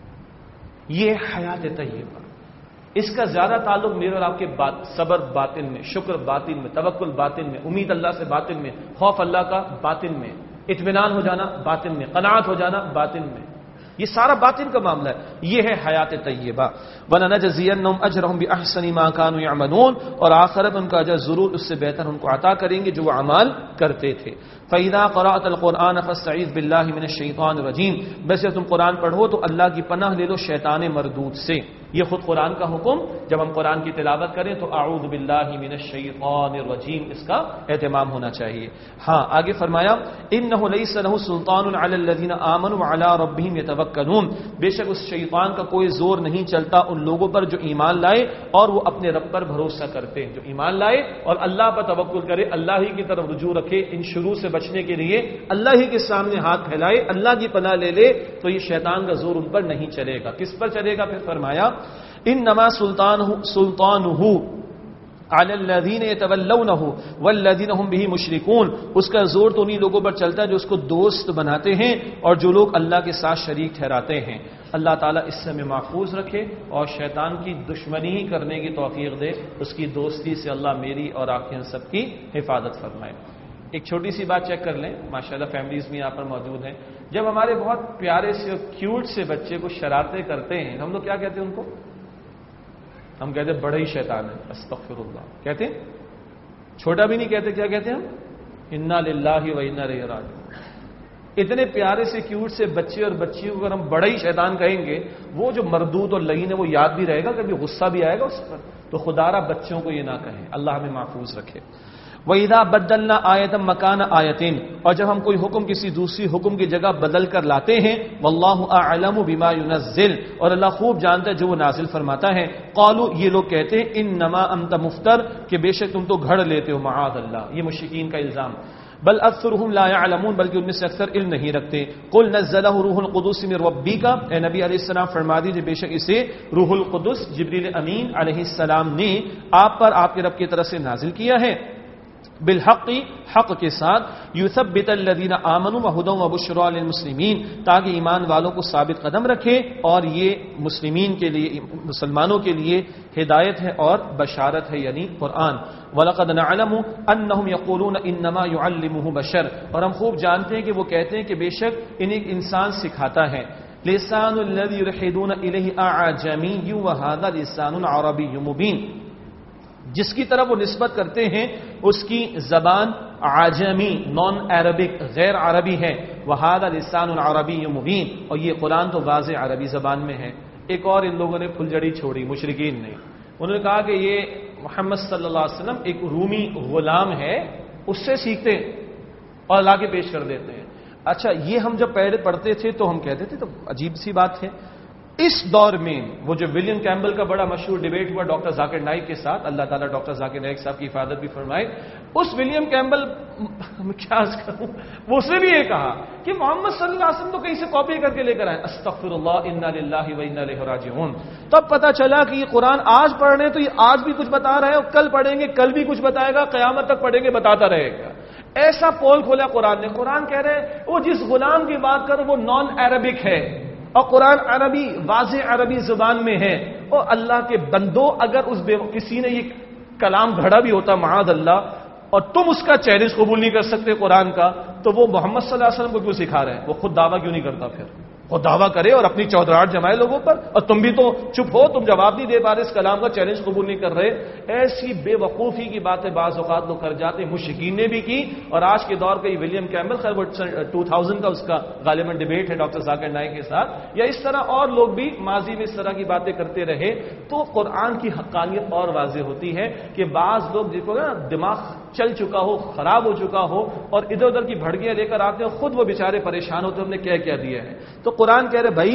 یہ حیات طیبہ، اس کا زیادہ تعلق میرے اور آپ کے صبر باطن میں، شکر باطن میں، توکل باطن میں، امید اللہ سے باطن میں، خوف اللہ کا باطن میں، اطمینان ہو جانا باطن میں، قناعت ہو جانا باطن میں، یہ سارا باطن کا معاملہ ہے۔ یہ ہے حیات طیبہ۔ وَلَنَجْزِيَنَّهُمْ أَجْرَهُمْ بِأَحْسَنِ مَا كَانُوا يَعْمَلُونَ، اور آخرت ان کا اجر ضرور اس سے بہتر ان کو عطا کریں گے جو وہ اعمال کرتے تھے۔ فَإِذَا قَرَأْتَ الْقُرْآنَ فَاسْتَعِذْ بِاللَّهِ مِنَ الشَّيْطَانِ الرَّجِيمِ، بس جب تم قرآن پڑھو تو اللہ کی پناہ لے لو شیطان مردود سے۔ یہ خود قرآن کا حکم، جب ہم قرآن کی تلاوت کریں تو اعوذ باللہ من الشیطان الرجیم اس کا اہتمام ہونا چاہیے۔ ہاں آگے فرمایا انہ لیس لہ سلطان علی الذین آمنوا وعلی ربہم یتوکلون، بے شک اس شیطان کا کوئی زور نہیں چلتا ان لوگوں پر جو ایمان لائے اور وہ اپنے رب پر بھروسہ کرتے ہیں، جو ایمان لائے اور اللہ پر توکل کرے، اللہ ہی کی طرف رجوع رکھے، ان شرور سے بچنے کے لیے اللہ ہی کے سامنے ہاتھ پھیلائے، اللہ کی پناہ لے لے، تو یہ شیطان کا زور ان پر نہیں چلے گا۔ کس پر چلے گا؟ پھر فرمایا انما سلطانہ علی الذین یتولونہ والذین هم به مشرکون، اس کا زور تو انہی لوگوں پر چلتا ہے جو اس کو دوست بناتے ہیں اور جو لوگ اللہ کے ساتھ شریک ٹھہراتے ہیں۔ اللہ تعالیٰ اس سے ہمیں محفوظ رکھے اور شیطان کی دشمنی ہی کرنے کی توفیق دے، اس کی دوستی سے اللہ میری اور آپ کے سب کی حفاظت فرمائے۔ ایک چھوٹی سی بات چیک کر لیں، ماشاءاللہ فیملیز بھی یہاں پر موجود ہیں، جب ہمارے بہت پیارے سے اور کیوٹ سے بچے کو شرارتیں کرتے ہیں، ہم لوگ کیا کہتے ہیں ان کو؟ ہم کہتے ہیں بڑا ہی شیطان ہے، استغفر اللہ کہتے ہیں، چھوٹا بھی نہیں کہتے، کیا کہتے ہیں ہم؟ انا للہ و انا الیہ راجعون۔ اتنے پیارے سے کیوٹ سے بچے اور بچیوں کو اگر ہم بڑا ہی شیطان کہیں گے، وہ جو مردود اور لعین ہے وہ یاد بھی رہے گا، کبھی غصہ بھی آئے گا اس پر، تو خدارا بچوں کو یہ نہ کہیں، اللہ ہمیں محفوظ رکھے۔ وَإِذَا بَدَّلْنَا آیَةً مَكَانَ آیَةٍ، اور جب ہم کوئی حکم کسی دوسری حکم کی جگہ بدل کر لاتے ہیں، وَاللَّهُ أَعْلَمُ بِمَا يُنَزِّلُ، اور اللہ خوب جانتا ہے جو وہ نازل فرماتا ہے۔ قالوا، یہ لوگ کہتے ہیں انما انت مفتر، کہ بے شک تم تو گھڑ لیتے ہو، معاذ اللہ، یہ مشرکین کا الزام۔ بل اکثرهم لا يعلمون، بلکہ ان میں سے اکثر علم نہیں رکھتے۔ قل نزلہ روح القدس من ربک، اے نبی علیہ السلام فرما دیجئے بے شک اسے روح القدس جبریل امین علیہ السلام نے آپ پر آپ کے رب کی طرف سے نازل کیا ہے، بالحق، حق کے ساتھ، یثبت الذین آمنوا وہدی وبشری للمسلمین، تاکہ ایمان والوں کو ثابت قدم رکھے اور یہ مسلمین کے لیے، مسلمانوں کے لیے ہدایت ہے اور بشارت ہے، یعنی قرآن۔ وَلَقَدْ نَعْلَمُ أَنَّهُمْ يَقُولُونَ إِنَّمَا يُعَلِّمُهُ بَشَرٌ، اور ہم خوب جانتے ہیں کہ وہ کہتے ہیں کہ بے شک انہیں انسان سکھاتا ہے۔ لِسَانُ الَّذِي يُلْحِدُونَ إِلَيْهِ أَعْجَمِيٌّ وَهَذَا لِسَانٌ عَرَبِيٌّ مُبِينٌ، جس کی طرف وہ نسبت کرتے ہیں اس کی زبان عجمی، نان عربک، غیر عربی ہے، وَهَذَا لِسَانٌ عَرَبِيٌّ مُبِينٌ، اور یہ قرآن تو واضح عربی زبان میں ہے۔ ایک اور ان لوگوں نے پھلجڑی چھوڑی، مشرکین نے، انہوں نے کہا کہ یہ محمد صلی اللہ علیہ وسلم ایک رومی غلام ہے، اس سے سیکھتے اور لا کے پیش کر دیتے ہیں۔ اچھا، یہ ہم جب پہلے پڑھتے تھے تو ہم کہتے تھے تو عجیب سی بات ہے۔ اس دور میں وہ جو ولیم کیمبل کا بڑا مشہور ڈیبیٹ ہوا ڈاکٹر ذاکر نائک کے ساتھ، اللہ تعالیٰ ڈاکٹر ذاکر نائک صاحب کی حفاظت بھی فرمائے، اس ولیم کیمبل کیا عرض کروں، وہ اس نے بھی یہ کہا کہ محمد صلی اللہ علیہ وسلم تو کہیں سے کاپی کر کے لے کر آئے، استغفر اللہ، انا للہ و انا الیہ راجعون۔ تب پتہ چلا کہ یہ قرآن آج پڑھ رہے ہیں تو یہ آج بھی کچھ بتا رہا ہے، اور کل پڑھیں گے کل بھی کچھ بتائے گا، قیامت تک پڑھیں گے بتاتا رہے گا۔ ایسا پول کھولا قرآن نے۔ قرآن کہہ رہے وہ جس غلام کی بات کرو وہ نان عربک ہے، اور قرآن عربی، واضح عربی زبان میں ہے، اور اللہ کے بندو اگر اس کسی نے یہ کلام گھڑا بھی ہوتا معاذ اللہ، اور تم اس کا چیلنج قبول نہیں کر سکتے قرآن کا، تو وہ محمد صلی اللہ علیہ وسلم کو کیوں سکھا رہے ہیں؟ وہ خود دعویٰ کیوں نہیں کرتا؟ پھر وہ دعویٰ کرے اور اپنی چودراہٹ جمائے لوگوں پر، اور تم بھی تو چپ ہو، تم جواب نہیں دے پا رہے، اس کلام کا چیلنج قبول نہیں کر رہے۔ ایسی بے وقوفی کی باتیں بعض اوقات لوگ کر جاتے ہیں، مشرکین نے بھی کی، اور آج کے دور کا یہ ولیم کیمبل، خیر وہ 2000 کا اس کا غالباً ڈیبیٹ ہے ڈاکٹر ذاکر نائک کے ساتھ، یا اس طرح اور لوگ بھی ماضی میں اس طرح کی باتیں کرتے رہے، تو قرآن کی حقانیت اور واضح ہوتی ہے کہ بعض لوگ جن کو نا دماغ چل چکا ہو، خراب ہو چکا ہو، اور ادھر ادھر کی بھڑکیاں لے کر آتے ہیں، خود وہ بیچارے پریشان ہوتے ہیں، ہم نے کیا کیا دیا ہے۔ تو قرآن کہہ رہے بھائی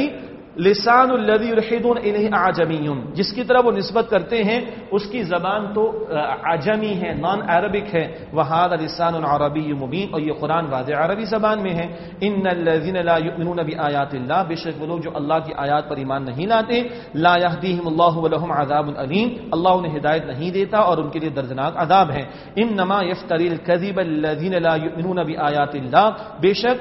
لسان الذی یلحدون الیہ اعجمی، جس کی طرف وہ نسبت کرتے ہیں اس کی زبان تو عجمی ہے، نان عربک ہے. وہذا لسان عربی مبین، اور یہ قرآن واضح عربی زبان میں ہے. ان الذین لا یؤمنون بآیات اللہ، بے شک وہ لوگ جو اللہ کی آیات پر ایمان نہیں لاتے، لا یہدیہم اللہ ولہم عذاب علیم، اللہ انہیں ہدایت نہیں دیتا اور ان کے لیے دردناک عذاب ہے. انما یفتری الکذب الذین لا یؤمنون بآیات اللہ، بے شک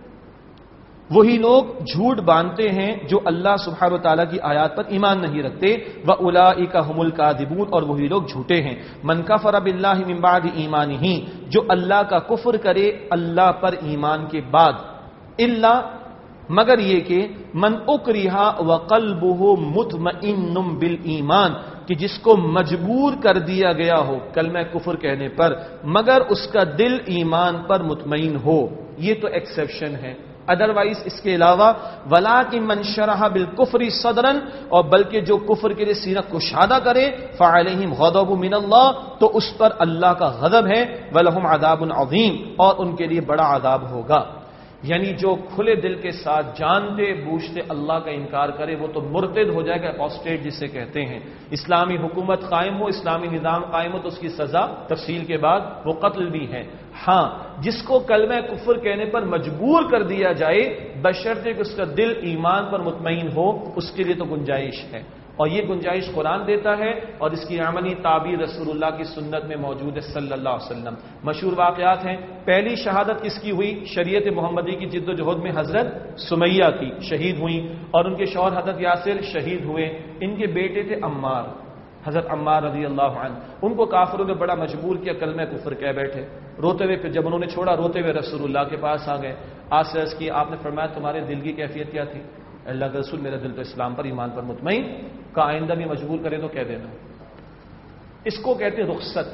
وہی لوگ جھوٹ باندھتے ہیں جو اللہ سبحانہ و تعالیٰ کی آیات پر ایمان نہیں رکھتے. وَأُولَٰئِكَ هُمُ الْكَاذِبُونَ، اور وہی لوگ جھوٹے ہیں. من کفر باللہ من بعد ایمانہ، جو اللہ کا کفر کرے اللہ پر ایمان کے بعد، الا مگر یہ کہ من اکرہ وقلبہ مطمئن بالایمان، کہ جس کو مجبور کر دیا گیا ہو کلمہ کفر کہنے پر مگر اس کا دل ایمان پر مطمئن ہو، یہ تو ایکسیپشن ہے. ادروائز اس کے علاوہ وَلَٰكِن مَّن شَرَحَ بِالْكُفْرِ صَدْرًا، اور بلکہ جو کفر کے لیے سینہ کشادہ کرے، فَعَلَيْهِمْ غَضَبٌ مِّنَ اللَّهِ، تو اس پر اللہ کا غضب ہے. وَلَهُمْ عَذَابٌ عَظِيمٌ، اور ان کے لیے بڑا عذاب ہوگا. یعنی جو کھلے دل کے ساتھ جانتے بوجھتے اللہ کا انکار کرے وہ تو مرتد ہو جائے گا، اپوسٹیٹ جسے کہتے ہیں. اسلامی حکومت قائم ہو، اسلامی نظام قائم ہو تو اس کی سزا تفصیل کے بعد وہ قتل بھی ہے. ہاں، جس کو کلمہ کفر کہنے پر مجبور کر دیا جائے بشرطے کہ اس کا دل ایمان پر مطمئن ہو، اس کے لیے تو گنجائش ہے، اور یہ گنجائش قرآن دیتا ہے اور اس کی عملی تعبیر رسول اللہ کی سنت میں موجود ہے صلی اللہ علیہ وسلم. مشہور واقعات ہیں. پہلی شہادت کس کی ہوئی؟ شریعت محمدی کی جد و جہد میں حضرت سمیہ کی، شہید ہوئیں، اور ان کے شوہر حضرت یاسر شہید ہوئے. ان کے بیٹے تھے عمار، حضرت عمار رضی اللہ عنہ. ان کو کافروں نے بڑا مجبور کیا، کلمہ کفر کہہ بیٹھے. روتے ہوئے، پھر جب انہوں نے چھوڑا روتے ہوئے رسول اللہ کے پاس آ گئے. آج سے عرض کی، آپ نے فرمایا تمہارے دل کی کیفیت کیا تھی؟ اللہ کے رسول میرا دل تو اسلام پر ایمان پر مطمئن. کا آئندہ بھی مجبور کرے تو کہہ دینا. اس کو کہتے ہیں رخصت.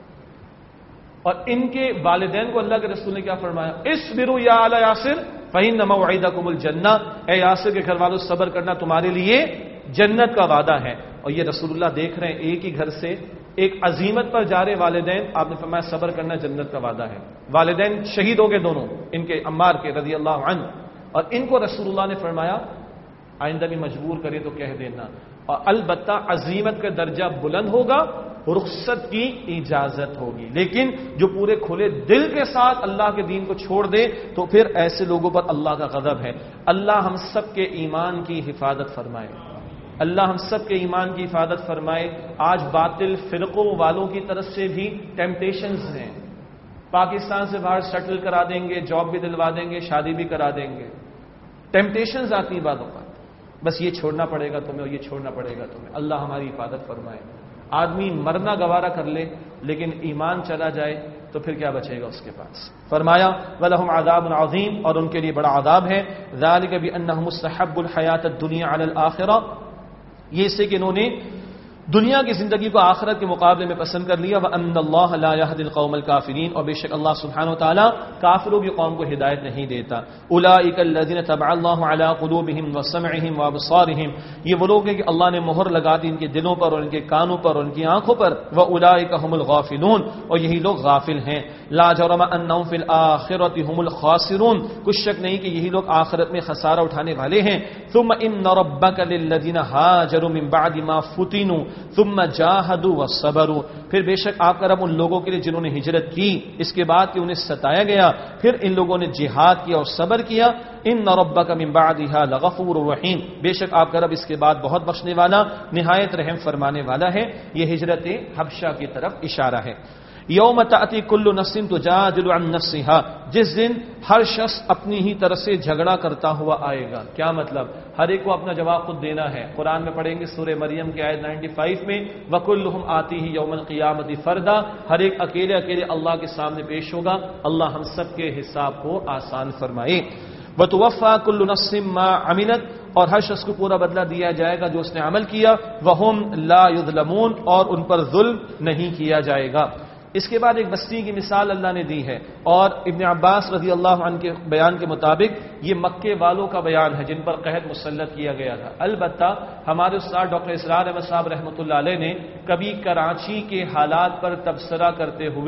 اور ان کے والدین کو اللہ کے رسول نے کیا فرمایا؟ اصبروا یا آل یاسر فإن موعدکم الجنہ، اے یاسر کے گھر والوں صبر کرنا، تمہارے لیے جنت کا وعدہ ہے. اور یہ رسول اللہ دیکھ رہے ہیں ایک ہی گھر سے ایک عزیمت پر جا رہے والدین، آپ نے فرمایا صبر کرنا، جنت کا وعدہ ہے. والدین شہید ہو گئے دونوں، ان کے عمار کے رضی اللہ عنہ. اور ان کو رسول اللہ نے فرمایا آئندہ بھی مجبور کرے تو کہہ دینا. اور البتہ عزیمت کا درجہ بلند ہوگا، رخصت کی اجازت ہوگی، لیکن جو پورے کھلے دل کے ساتھ اللہ کے دین کو چھوڑ دے تو پھر ایسے لوگوں پر اللہ کا غضب ہے. اللہ ہم سب کے ایمان کی حفاظت فرمائے، اللہ ہم سب کے ایمان کی حفاظت فرمائے. آج باطل فرقوں والوں کی طرف سے بھی ٹیمپٹیشنز ہیں. پاکستان سے باہر سیٹل کرا دیں گے، جاب بھی دلوا دیں گے، شادی بھی کرا دیں گے. ٹیمپٹیشنز آتی ہیں بعض اوقات، بس یہ چھوڑنا پڑے گا تمہیں اور یہ چھوڑنا پڑے گا تمہیں. اللہ ہماری حفاظت فرمائے. آدمی مرنا گوارا کر لے لیکن ایمان چلا جائے تو پھر کیا بچے گا اس کے پاس. فرمایا وَلَهُمْ عَذَابٌ عَظِيمٌ، اور ان کے لیے بڑا عذاب ہے. ذَلِكَ بِأَنَّهُمْ مُسْتَحَبُّوا الْحَيَاةَ الدُّنْيَا عَلَى الْآخِرَةِ، یہ سے کہ انہوں نے دنیا کی زندگی کو آخرت کے مقابلے میں پسند کر لیا. وَأَنَّ اللَّهَ لَا يَهْدِي الْقَوْمَ الْكَافِرِينَ، اور بے شک اللہ سبحانہ و تعالی کافروں کی قوم کو ہدایت نہیں دیتا. أُولَٰئِكَ الَّذِينَ طَبَعَ اللَّهُ عَلَىٰ قُلُوبِهِمْ وَسَمْعِهِمْ وَأَبْصَارِهِمْ، یہ وہ لوگ ہیں کہ اللہ نے مہر لگا دی ان کے دلوں پر اور ان کے کانوں پر اور ان کی آنکھوں پر. وَأُولَٰئِكَ هُمُ الْغَافِلُونَ، اور یہی لوگ غافل ہیں. لَا جَرَمَ أَنَّهُمْ فِي الْآخِرَةِ هُمُ الْخَاسِرُونَ، کچھ شک نہیں کہ یہی لوگ آخرت میں خسارہ اٹھانے والے ہیں. ثُمَّ إِنَّ رَبَّكَ لِلَّذِينَ هَاجَرُوا مِن بَعْدِ مَا فُتِنُوا ثُمَّ جَاهَدُوا وَصَبَرُوا، پھر بے شک آپ کا رب ان لوگوں کے لیے جنہوں نے ہجرت کی اس کے بعد کہ انہیں ستایا گیا، پھر ان لوگوں نے جہاد کیا اور صبر کیا. ان ربک من بعدها لغفور رحیم، بے شک آپ کا رب اس کے بعد بہت بخشنے والا نہایت رحم فرمانے والا ہے. یہ ہجرت حبشہ کی طرف اشارہ ہے. یوم تأتی کل نفس تجادل عن نفسها، جس دن ہر شخص اپنی ہی طرف سے جھگڑا کرتا ہوا آئے گا. کیا مطلب؟ ہر ایک کو اپنا جواب خود دینا ہے. قرآن میں پڑھیں گے سورہ مریم کی آیت 95 میں وَكُلُّهُمْ آتِيهِ يَوْمَ الْقِيَامَةِ فَرْدًا، ہر ایک اکیلے اکیلے اللہ کے سامنے پیش ہوگا. اللہ ہم سب کے حساب کو آسان فرمائے. وَتُوَفَّى كُلُّ نَفْسٍ مَّا عَمِلَتْ، اور ہر شخص کو پورا بدلہ دیا جائے گا جو اس نے عمل کیا. وَهُمْ لَا يُظْلَمُونَ، اور ان پر ظلم نہیں کیا جائے گا. اس کے بعد ایک بستی کی مثال اللہ نے دی ہے، اور ابن عباس رضی اللہ عنہ کے بیان کے مطابق یہ مکے والوں کا بیان ہے جن پر قحط مسلط کیا گیا تھا. البتہ ہمارے استاد ڈاکٹر اسرار احمد صاحب رحمۃ اللہ علیہ نے کبھی کراچی کے حالات پر تبصرہ کرتے ہوئے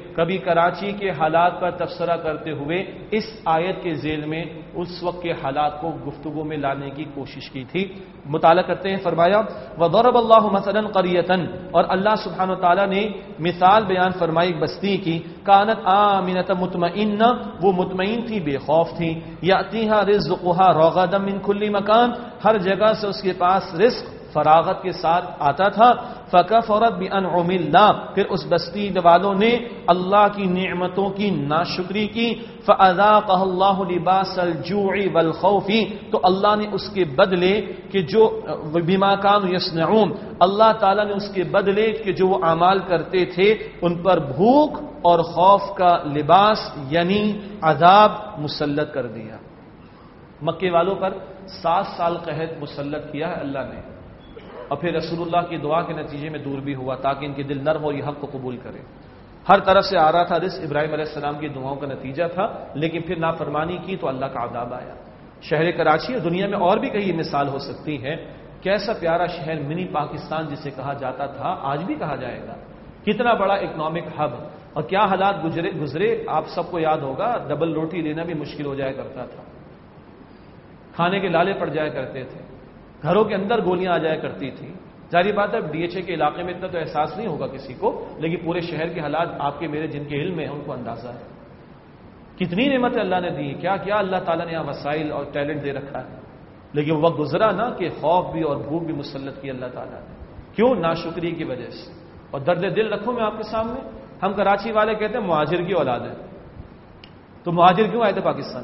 کبھی کراچی کے حالات پر تبصرہ کرتے ہوئے اس آیت کے ذیل میں اس وقت کے حالات کو گفتگو میں لانے کی کوشش کی تھی. مطالعہ کرتے ہیں. فرمایا وَضَرَبَ اللَّهُ مَثَلًا قَرْيَةً، اور اللہ سبحانہ وتعالی نے مثال بیان فرمائی ایک بستی کی، کانت آمنۃ مطمئنہ، وہ مطمئن تھی، بے خوف تھی، یاتیہا رزقہا رغدا من کل مکان، ہر جگہ سے اس کے پاس رزق فراغت کے ساتھ آتا تھا. فَكَفَرَتْ بِأَنْعُمِ اللَّهِ، پھر اس بستی والوں نے اللہ کی نعمتوں کی ناشکری کی. فَأَذَاقَهَا اللَّهُ لِبَاسَ الْجُوعِ وَالْخَوْفِ، تو اللہ نے اس کے بدلے کہ جو بِمَا كَانُوا يَصْنَعُونَ، اللہ تعالیٰ نے اس کے بدلے کہ جو وہ اعمال کرتے تھے ان پر بھوک اور خوف کا لباس یعنی عذاب مسلط کر دیا. مکے والوں پر 7 سال قحط مسلط کیا ہے اللہ نے، اور پھر رسول اللہ کی دعا کے نتیجے میں دور بھی ہوا تاکہ ان کے دل نرم ہو، یہ حق کو قبول کرے. ہر طرف سے آ رہا تھا رزق، ابراہیم علیہ السلام کی دعاؤں کا نتیجہ تھا، لیکن پھر نافرمانی کی تو اللہ کا عذاب آیا. شہر کراچی اور دنیا میں اور بھی کئی مثال ہو سکتی ہے. کیسا پیارا شہر منی پاکستان جسے کہا جاتا تھا، آج بھی کہا جائے گا. کتنا بڑا اکنامک ہب، اور کیا حالات گزرے آپ سب کو یاد ہوگا. ڈبل روٹی لینا بھی مشکل ہو جایا کرتا تھا، کھانے کے لالے پڑ جایا کرتے تھے، گھروں کے اندر گولیاں آ جایا کرتی تھی. ظاہری بات ہے ڈی ایچ اے کے علاقے میں اتنا تو احساس نہیں ہوگا کسی کو، لیکن پورے شہر کے حالات آپ کے میرے جن کے علم میں ہیں ان کو اندازہ ہے. کتنی نعمتیں اللہ نے دی، کیا کیا اللہ تعالیٰ نے یہاں وسائل اور ٹیلنٹ دے رکھا ہے، لیکن وقت گزرا نا کہ خوف بھی اور بھوک بھی مسلط کی اللہ تعالیٰ نے. کیوں؟ ناشکری کی وجہ سے. اور درد دل رکھوں میں آپ کے سامنے، ہم کراچی والے کہتے ہیں مہاجر کی اولاد ہے، تو مہاجر کیوں آئے تھے پاکستان؟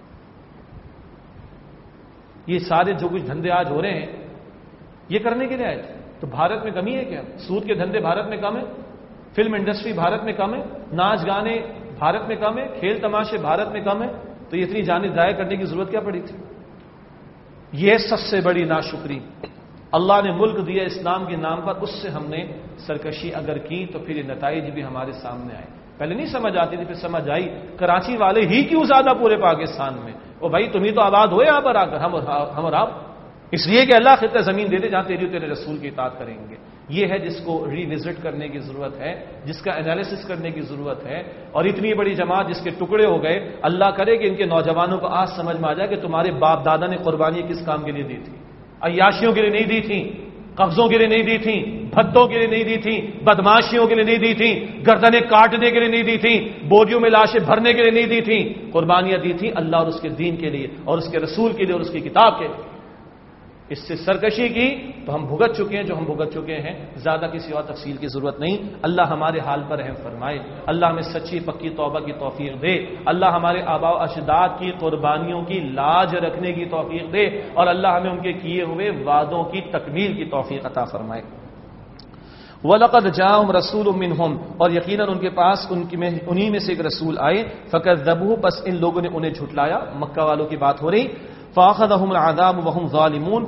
یہ سارے جو کچھ دھندے آج ہو رہے ہیں یہ کرنے کے لیے آئے تھے. تو بھارت میں کمی ہے کیا؟ سود کے دھندے بھارت میں کم ہے، فلم انڈسٹری بھارت میں کم ہے، ناچ گانے بھارت میں کم ہے، کھیل تماشے بھارت میں کم ہے، تو یہ اتنی جانیں ضائع کرنے کی ضرورت کیا پڑی تھی؟ یہ سب سے بڑی ناشکری. اللہ نے ملک دیا اسلام کے نام پر، اس سے ہم نے سرکشی اگر کی تو پھر یہ نتائج بھی ہمارے سامنے آئے. پہلے نہیں سمجھ آتی تھی، پھر سمجھ آئی. کراچی والے ہی کیوں زیادہ پورے پاکستان میں، وہ بھائی تم ہی تو آباد ہوئے یہاں پر آ کر، ہم اور آپ، اس لیے کہ اللہ خطہ زمین دے دے جہاں تیری تیرے رسول کی اطاعت کریں گے. یہ ہے جس کو ری وزٹ کرنے کی ضرورت ہے، جس کا انالیسس کرنے کی ضرورت ہے. اور اتنی بڑی جماعت جس کے ٹکڑے ہو گئے، اللہ کرے کہ ان کے نوجوانوں کو آج سمجھ میں آ جائے کہ تمہارے باپ دادا نے قربانی کس کام کے لیے دی تھی. عیاشیوں کے لیے نہیں دی تھی، قبضوں کے لیے نہیں دی تھی، بھتوں کے لیے نہیں دی تھی، بدماشیوں کے لیے نہیں دی تھی، گردنیں کاٹنے کے لیے نہیں دی تھی، بوریوں میں لاشیں بھرنے کے لیے نہیں دی تھی. قربانیاں دی تھی اللہ اور اس کے دین کے لیے اور اس کے رسول کے لیے اور اس کی کتاب کے لیے. اس سے سرکشی کی تو ہم بھگت چکے ہیں جو ہم بھگت چکے ہیں، زیادہ کسی اور تفصیل کی ضرورت نہیں. اللہ ہمارے حال پر رحم فرمائے، اللہ ہمیں سچی پکی توبہ کی توفیق دے، اللہ ہمارے آباء و اجداد کی قربانیوں کی لاج رکھنے کی توفیق دے، اور اللہ ہمیں ان کے کیے ہوئے وعدوں کی تکمیل کی توفیق عطا فرمائے. وَلَقَدْ جَاءَهُمْ رَسُولٌ مِّنْهُمْ، اور یقیناً ان کے پاس انہی میں سے ایک رسول آئے. فَكَذَّبُوهُ، بس ان لوگوں نے انہیں جھٹلایا. مکہ والوں کی بات ہو رہی. فَأَخَذَهُمُ الْعَذَابُ وَهُمْ ظَالِمُونَ،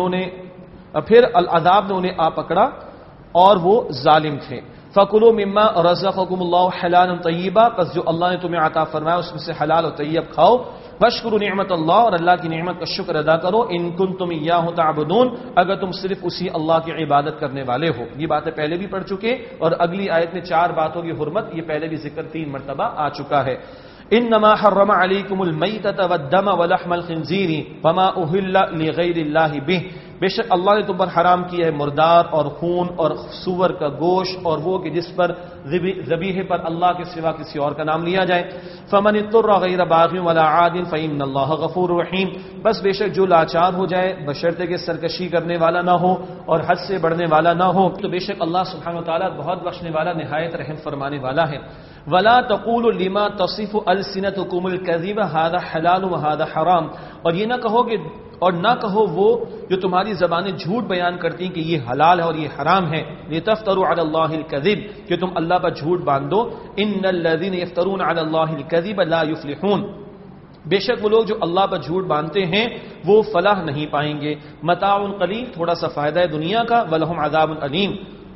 پھر العذاب نے انہیں آ پکڑا اور وہ ظالم تھے. فَكُلُوا مِمَّا رَزَقَكُمُ اللَّهُ حَلَالًا طَيِّبًا، پس جو اللہ نے تمہیں عطا فرمایا اس میں سے حلال اور طیب کھاؤ. وَاشْكُرُوا نِعْمَتَ اللَّهِ، اور اللہ کی نعمت کا شکر ادا کرو. إِن كُنتُمْ إِيَّاهُ تَعْبُدُونَ، اگر تم صرف اسی اللہ کی عبادت کرنے والے ہو. یہ باتیں پہلے بھی پڑھ چکے، اور اگلی آیت میں 4 باتوں کی حرمت، یہ پہلے بھی ذکر 3 مرتبہ آ چکا ہے. انما حرم علیکم المیتۃ والدم ولحم الخنزیر وما اہل لغیر اللہ بہ، بے شک اللہ نے تم پر حرام کیا ہے مردار اور خون اور سور کا گوشت اور وہ کہ جس پر ذبیحے پر اللہ کے سوا کسی اور کا نام لیا جائے. فمن اضطر غیر باغ ولا عاد فإن اللہ غفور رحیم، بس بے شک جو لاچار ہو جائے بشرطے کہ سرکشی کرنے والا نہ ہو اور حد سے بڑھنے والا نہ ہو، تو بے شک اللہ سبحانہ وتعالی بہت بخشنے والا نہایت رحم فرمانے والا ہے. ولا تقولوا لما تصف السنتكم الكذب هذا حلال وهذا حرام، اور یہ نہ کہو کہ اور نہ کہو وہ جو تمہاری زبانیں جھوٹ بیان کرتی ہیں کہ یہ حلال ہے اور یہ حرام ہے. لتفتروا على الله الكذب، کہ تم اللہ پر جھوٹ باندھو. ان الذين يفترون على الله الكذب لا يفلحون، بے شک وہ لوگ جو اللہ پر جھوٹ باندھتے ہیں وہ فلاح نہیں پائیں گے. متاع قلیل، تھوڑا سا فائدہ ہے دنیا کا. ولہم عذاب علیم،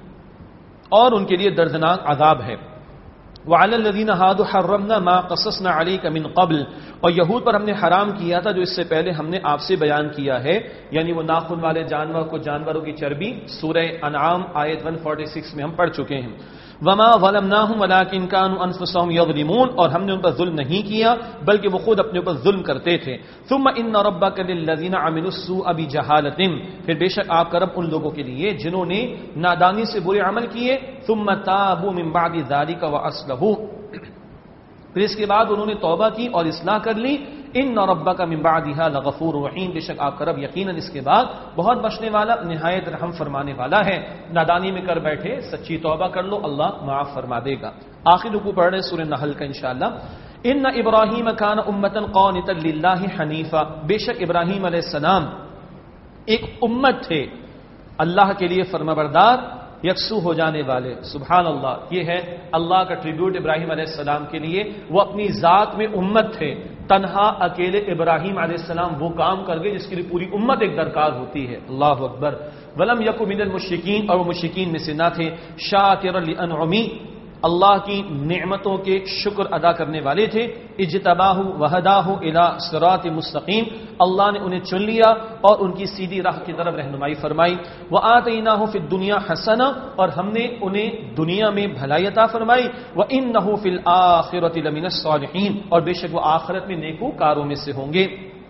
اور ان کے لیے دردناک عذاب ہے. وعلى الذين هادوا حرمنا ما قصصنا عليك من قبل، اور یہود پر ہم نے حرام کیا تھا جو اس سے پہلے ہم نے آپ سے بیان کیا ہے، یعنی وہ ناخن والے جانور کو، جانوروں کی چربی. سورہ انعام آیت 146 میں ہم پڑھ چکے ہیں. وما ظلمناہم ولکن کانوا انفسہم یظلمون، اور ہم نے ان پر ظلم نہیں کیا بلکہ وہ خود اپنے اوپر ظلم کرتے تھے. ثم ان ربک للذین عملوا السوء بجہالۃ، پھر بے شک آپ کا رب ان لوگوں کے لیے جنہوں نے نادانی سے برے عمل کیے، ثم تابوا من بعد ذلک واصلحوا، پھر اس کے بعد انہوں نے توبہ کی اور اصلاح کر لی. ان ربک من بعدها لغفور رحیم، بے شک آپ کا رب یقیناً اس کے بعد بہت بخشنے والا نہایت رحم فرمانے والا ہے. نادانی میں کر بیٹھے سچی توبہ کر لو، اللہ معاف فرما دے گا. آخر رکوع پڑھ رہے ہیں سورہ نحل کا انشاءاللہ. ان ابراہیم کان امتا قانتا للہ حنیفا، بے شک ابراہیم علیہ السلام ایک امت تھے اللہ کے لیے فرمانبردار، یکسو ہو جانے والے. سبحان اللہ، یہ ہے اللہ کا ٹریبیوٹ ابراہیم علیہ السلام کے لیے. وہ اپنی ذات میں امت تھے، تنہا اکیلے ابراہیم علیہ السلام وہ کام کر گئے جس کے لیے پوری امت ایک درکار ہوتی ہے. اللہ اکبر. ولم یکن من المشرکین، اور وہ مشرکین میں سے نہ تھے. شاکرا لانعمی، اللہ کی نعمتوں کے شکر ادا کرنے والے تھے. اجتباہ وہداہ الی صراط مستقیم، اللہ نے انہیں چن لیا اور ان کی سیدھی راہ کی طرف رہنمائی فرمائی. وآتیناہ فی الدنیا حسنہ، اور ہم نے انہیں دنیا میں بھلائی عطا فرمائی. وانہ فی الآخرۃ لمن الصالحین، اور بے شک وہ آخرت میں نیکوکاروں میں سے ہوں گے.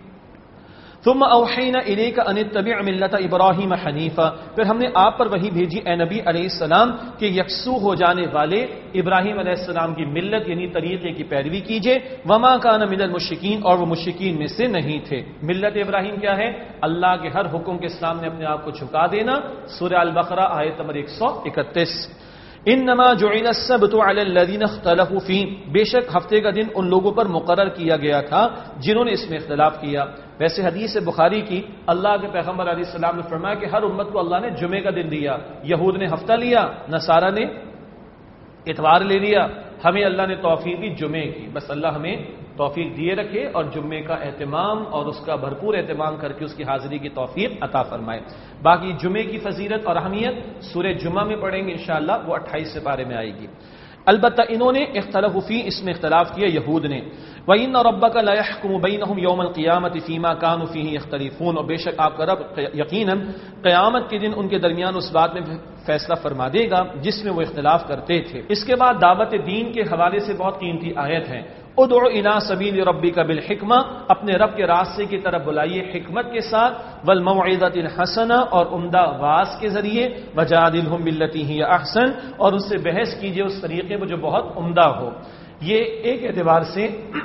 ثم اوحینا الیک ان اتبع ملت ابراہیم حنیفا، پھر ہم نے آپ پر وحی بھیجی اے نبی علیہ السلام کہ یکسو ہو جانے والے ابراہیم علیہ السلام کی ملت یعنی طریقے کی پیروی کیجئے. وما کان من المشرکین، اور وہ مشرکین میں سے نہیں تھے. ملت ابراہیم کیا ہے؟ اللہ کے ہر حکم کے سامنے اپنے آپ کو جھکا دینا. سورہ البقرہ آیت نمبر 131. انما جعل السبت علی الذین اختلفوا فیہ، بے شک ہفتے کا دن ان لوگوں پر مقرر کیا گیا تھا جنہوں نے اس میں اختلاف کیا. ویسے حدیث بخاری کی اللہ کے پیغمبر علیہ السلام نے فرمایا کہ ہر امت کو اللہ نے جمعے کا دن دیا. یہود نے ہفتہ لیا، نصارہ نے اتوار لے لیا. ہمیں اللہ نے توفیق دی جمعے کی. بس اللہ ہمیں توفیق دیے رکھے اور جمعے کا اہتمام اور اس کا بھرپور اہتمام کر کے اس کی حاضری کی توفیق عطا فرمائے. باقی جمعے کی فضیلت اور اہمیت سورہ جمعہ میں پڑھیں گے انشاءاللہ، وہ 28 سپارے میں آئے گی. البتہ انہوں نے اختلاف فی، اس میں اختلاف کیا یہود نے. وَإِنَّ رَبَّكَ لَيَحْكُمُ بَيْنَهُمْ يَوْمَ الْقِيَامَةِ فِيمَا كَانُوا فِيهِ يَخْتَلِفُونَ، اور بے شک آپ کا رب یقیناً قیامت کے دن ان کے درمیان اس بات میں فیصلہ فرما دے گا جس میں وہ اختلاف کرتے تھے. اس کے بعد دعوت دین کے حوالے سے بہت قیمتی آیت ہے. ادعو الی سبیل ربک بالحکمہ، اپنے رب کے راستے کی طرف بلائیے حکمت کے ساتھ. والموعظۃ الحسنہ، اور عمدہ واعظ کے ذریعے. وجادلہم باللتی ہی احسن، اور ان سے بحث کیجئے اس طریقے میں جو بہت عمدہ ہو. یہ ایک اعتبار سے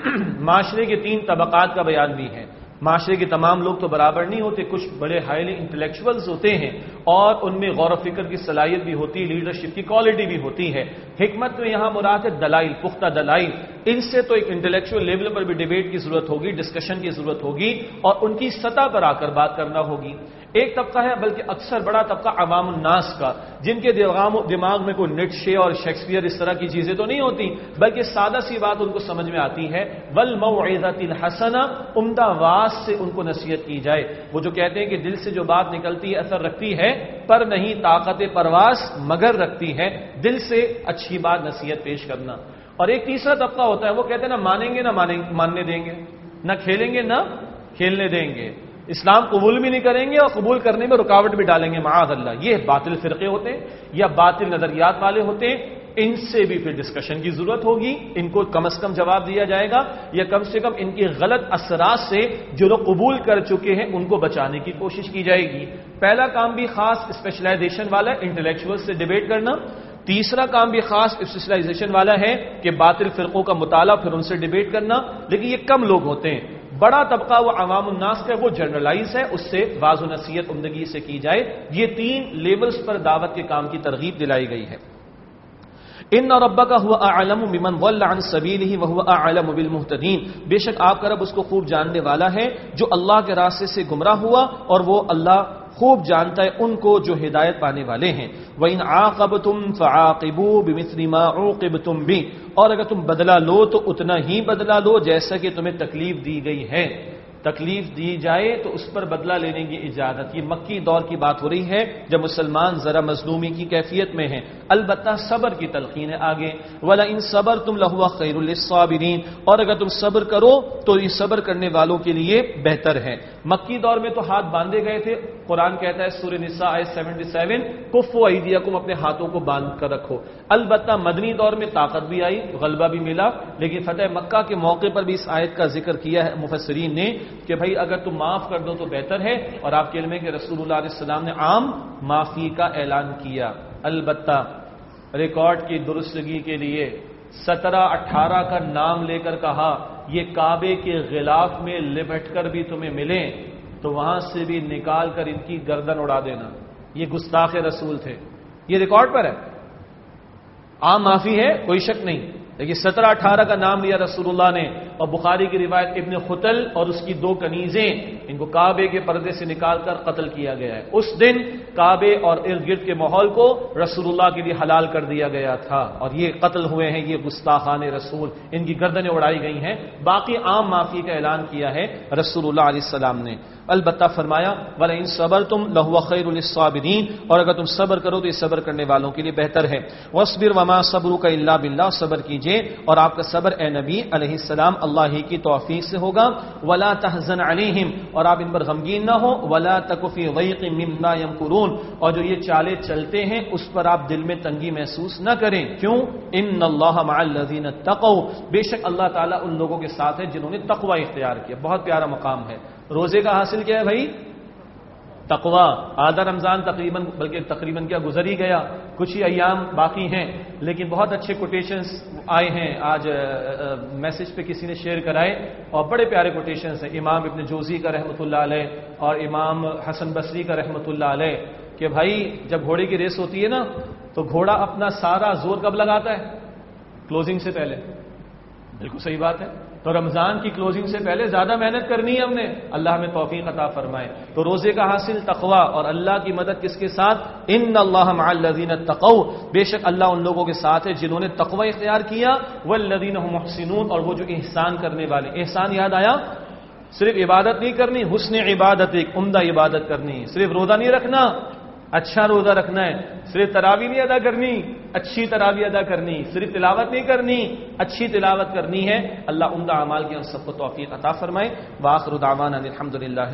معاشرے کے 3 طبقات کا بیان بھی ہے. معاشرے کے تمام لوگ تو برابر نہیں ہوتے، کچھ بڑے ہائیلی انٹلیکچوئلز ہوتے ہیں اور ان میں غور و فکر کی صلاحیت بھی ہوتی ہے، لیڈرشپ کی کوالٹی بھی ہوتی ہے. حکمت میں یہاں مراد ہے دلائل، پختہ دلائل. ان سے تو ایک انٹلیکچوئل لیول پر بھی ڈیبیٹ کی ضرورت ہوگی، ڈسکشن کی ضرورت ہوگی اور ان کی سطح پر آ کر بات کرنا ہوگی. ایک طبقہ ہے بلکہ اکثر بڑا طبقہ عوام الناس کا، جن کے دماغ میں کوئی نیٹشے اور شیکسپیئر اس طرح کی چیزیں تو نہیں ہوتی، بلکہ سادہ سی بات ان کو سمجھ میں آتی ہے. والموعظۃ الحسنہ، عمدہ واعظ سے ان کو نصیحت کی جائے. وہ جو کہتے ہیں کہ دل سے جو بات نکلتی ہے اثر رکھتی ہے، پر نہیں طاقت پرواز مگر رکھتی ہے. دل سے اچھی بات نصیحت پیش کرنا. اور ایک تیسرا طبقہ ہوتا ہے، وہ کہتے ہیں نہ مانیں گے نہ ماننے دیں گے، نہ کھیلیں گے نہ کھیلنے دیں گے، اسلام قبول بھی نہیں کریں گے اور قبول کرنے میں رکاوٹ بھی ڈالیں گے. معاذ اللہ. یہ باطل فرقے ہوتے ہیں یا باطل نظریات والے ہوتے ہیں. ان سے بھی پھر ڈسکشن کی ضرورت ہوگی. ان کو کم از کم جواب دیا جائے گا یا کم سے کم ان کی غلط اثرات سے جو لوگ قبول کر چکے ہیں ان کو بچانے کی کوشش کی جائے گی. پہلا کام بھی خاص اسپیشلائزیشن والا انٹلیکچوئل سے ڈیبیٹ کرنا. تیسرا کام بھی خاص اسپیشلائزیشن والا ہے کہ باطل فرقوں کا مطالعہ پھر ان سے ڈیبیٹ کرنا. لیکن یہ کم لوگ ہوتے ہیں. بڑا طبقہ وہ عوام الناس کا، وہ جنرلائز ہے، اس سے واض و نصیحت عمدگی سے کی جائے. یہ 3 لیولز پر دعوت کے کام کی ترغیب دلائی گئی ہے. ان ربک هو اعلم بمن ضل عن سبیلہ وهو اعلم بالمهتدین، بے شک آپ کا رب اس کو خوب جاننے والا ہے جو اللہ کے راستے سے گمراہ ہوا اور وہ اللہ خوب جانتا ہے ان کو جو ہدایت پانے والے ہیں. وَإِنْ عَاقَبْتُمْ فَعَاقِبُوا بِمِثْلِ مَا عُوقِبْتُمْ بِهِ، اور اگر تم بدلہ لو تو اتنا ہی بدلہ لو جیسا کہ تمہیں تکلیف دی گئی ہے. تکلیف دی جائے تو اس پر بدلہ لینے کی اجازت. یہ مکی دور کی بات ہو رہی ہے جب مسلمان ذرا مظلومی کی کیفیت میں ہیں. البتہ صبر کی تلقین ہے آگے. وَلَئِن صَبَرْتُمْ لَهُوَ خَيْرٌ لِّلصَّابِرِينَ، اور اگر تم صبر کرو تو یہ صبر کرنے والوں کے لیے بہتر ہے. مکی دور میں تو ہاتھ باندھے گئے تھے. قرآن کہتا ہے سورہ نساء آیت 77 کفوا ایدیکم، اپنے ہاتھوں کو باندھ کر رکھو. البتہ مدنی دور میں طاقت بھی آئی، غلبہ بھی ملا، لیکن فتح مکہ کے موقع پر بھی اس آیت کا ذکر کیا ہے مفسرین نے کہ بھائی اگر تم معاف کر دو تو بہتر ہے. اور آپ کے علم ہے کہ رسول اللہ علیہ السلام نے عام معافی کا اعلان کیا. البتہ ریکارڈ کی درستگی کے لیے 17-18 کا نام لے کر کہا یہ کعبے کے غلاف میں لپٹ کر بھی تمہیں ملیں تو وہاں سے بھی نکال کر ان کی گردن اڑا دینا. یہ گستاخ رسول تھے. یہ ریکارڈ پر ہے. عام معافی ہے کوئی شک نہیں، لیکن 17-18 کا نام لیا رسول اللہ نے. اور بخاری کی روایت ابن خطل اور اس کی 2 کنیزیں، ان کو کعبے کے پردے سے نکال کر قتل کیا گیا ہے. اس دن کعبے اور ارد گرد کے ماحول کو رسول اللہ کے لیے حلال کر دیا گیا تھا اور یہ قتل ہوئے ہیں. یہ گستاخان رسول، ان کی گردنیں اڑائی گئی ہیں. باقی عام معافی کا اعلان کیا ہے رسول اللہ علیہ السلام نے. البتہ فرمایا وَلَئِن صَبَرْتُمْ لَهُوَ خَيْرٌ لِّلصَّابِرِينَ، اور اگر تم صبر کرو تو یہ صبر کرنے والوں کے لیے بہتر ہے. وَاصْبِرْ وَمَا صَبْرُكَ إِلَّا بِاللَّهِ، صبر کیجئے اور آپ کا صبر اے نبی علیہ السلام اللہ ہی کی توفیق سے ہوگا. وَلَا تَحْزَنْ عَلَيْهِمْ، اور آپ ان پر غمگین نہ ہو. وَلَا تَكُ فِي ضَيْقٍ مِّمَّا يَمْكُرُونَ، اور جو یہ چالیں چلتے ہیں اس پر آپ دل میں تنگی محسوس نہ کریں. کیوں؟ إِنَّ اللَّهَ مَعَ الَّذِينَ اتَّقَوْا، بے شک اللہ تعالیٰ ان لوگوں کے ساتھ ہے جنہوں نے تقوی اختیار کیا. بہت پیارا مقام ہے. روزے کا حاصل کیا ہے بھائی؟ تقوی. آدھا رمضان تقریباً کیا گزر ہی گیا، کچھ ہی ایام باقی ہیں، لیکن بہت اچھے کوٹیشنز آئے ہیں. آج میسج پہ کسی نے شیئر کرائے اور بڑے پیارے کوٹیشنز ہیں. امام ابن جوزی کا رحمۃ اللہ علیہ اور امام حسن بصری کا رحمۃ اللہ علیہ کہ بھائی جب گھوڑے کی ریس ہوتی ہے نا تو گھوڑا اپنا سارا زور کب لگاتا ہے؟ کلوزنگ سے پہلے. بالکل صحیح بات ہے. تو رمضان کی کلوزنگ سے پہلے زیادہ محنت کرنی ہے ہم نے. اللہ ہمیں توفیق عطا فرمائے. تو روزے کا حاصل تقوی اور اللہ کی مدد کس کے ساتھ؟ ان اللہ مع الذین اتقوا، بے شک اللہ ان لوگوں کے ساتھ ہے جنہوں نے تقوی اختیار کیا. والذین هم محسنون، اور وہ جو احسان کرنے والے. احسان یاد آیا؟ صرف عبادت نہیں کرنی، حسن عبادت، ایک عمدہ عبادت کرنی. صرف روزہ نہیں رکھنا، اچھا روزہ رکھنا ہے. صرف تراویح نہیں ادا کرنی، اچھی تراویح ادا کرنی. صرف تلاوت نہیں کرنی، اچھی تلاوت کرنی ہے. اللہ عمدہ اعمال کی ہم سب کو توفیق عطا فرمائے. وآخر دعوانا الحمدللہ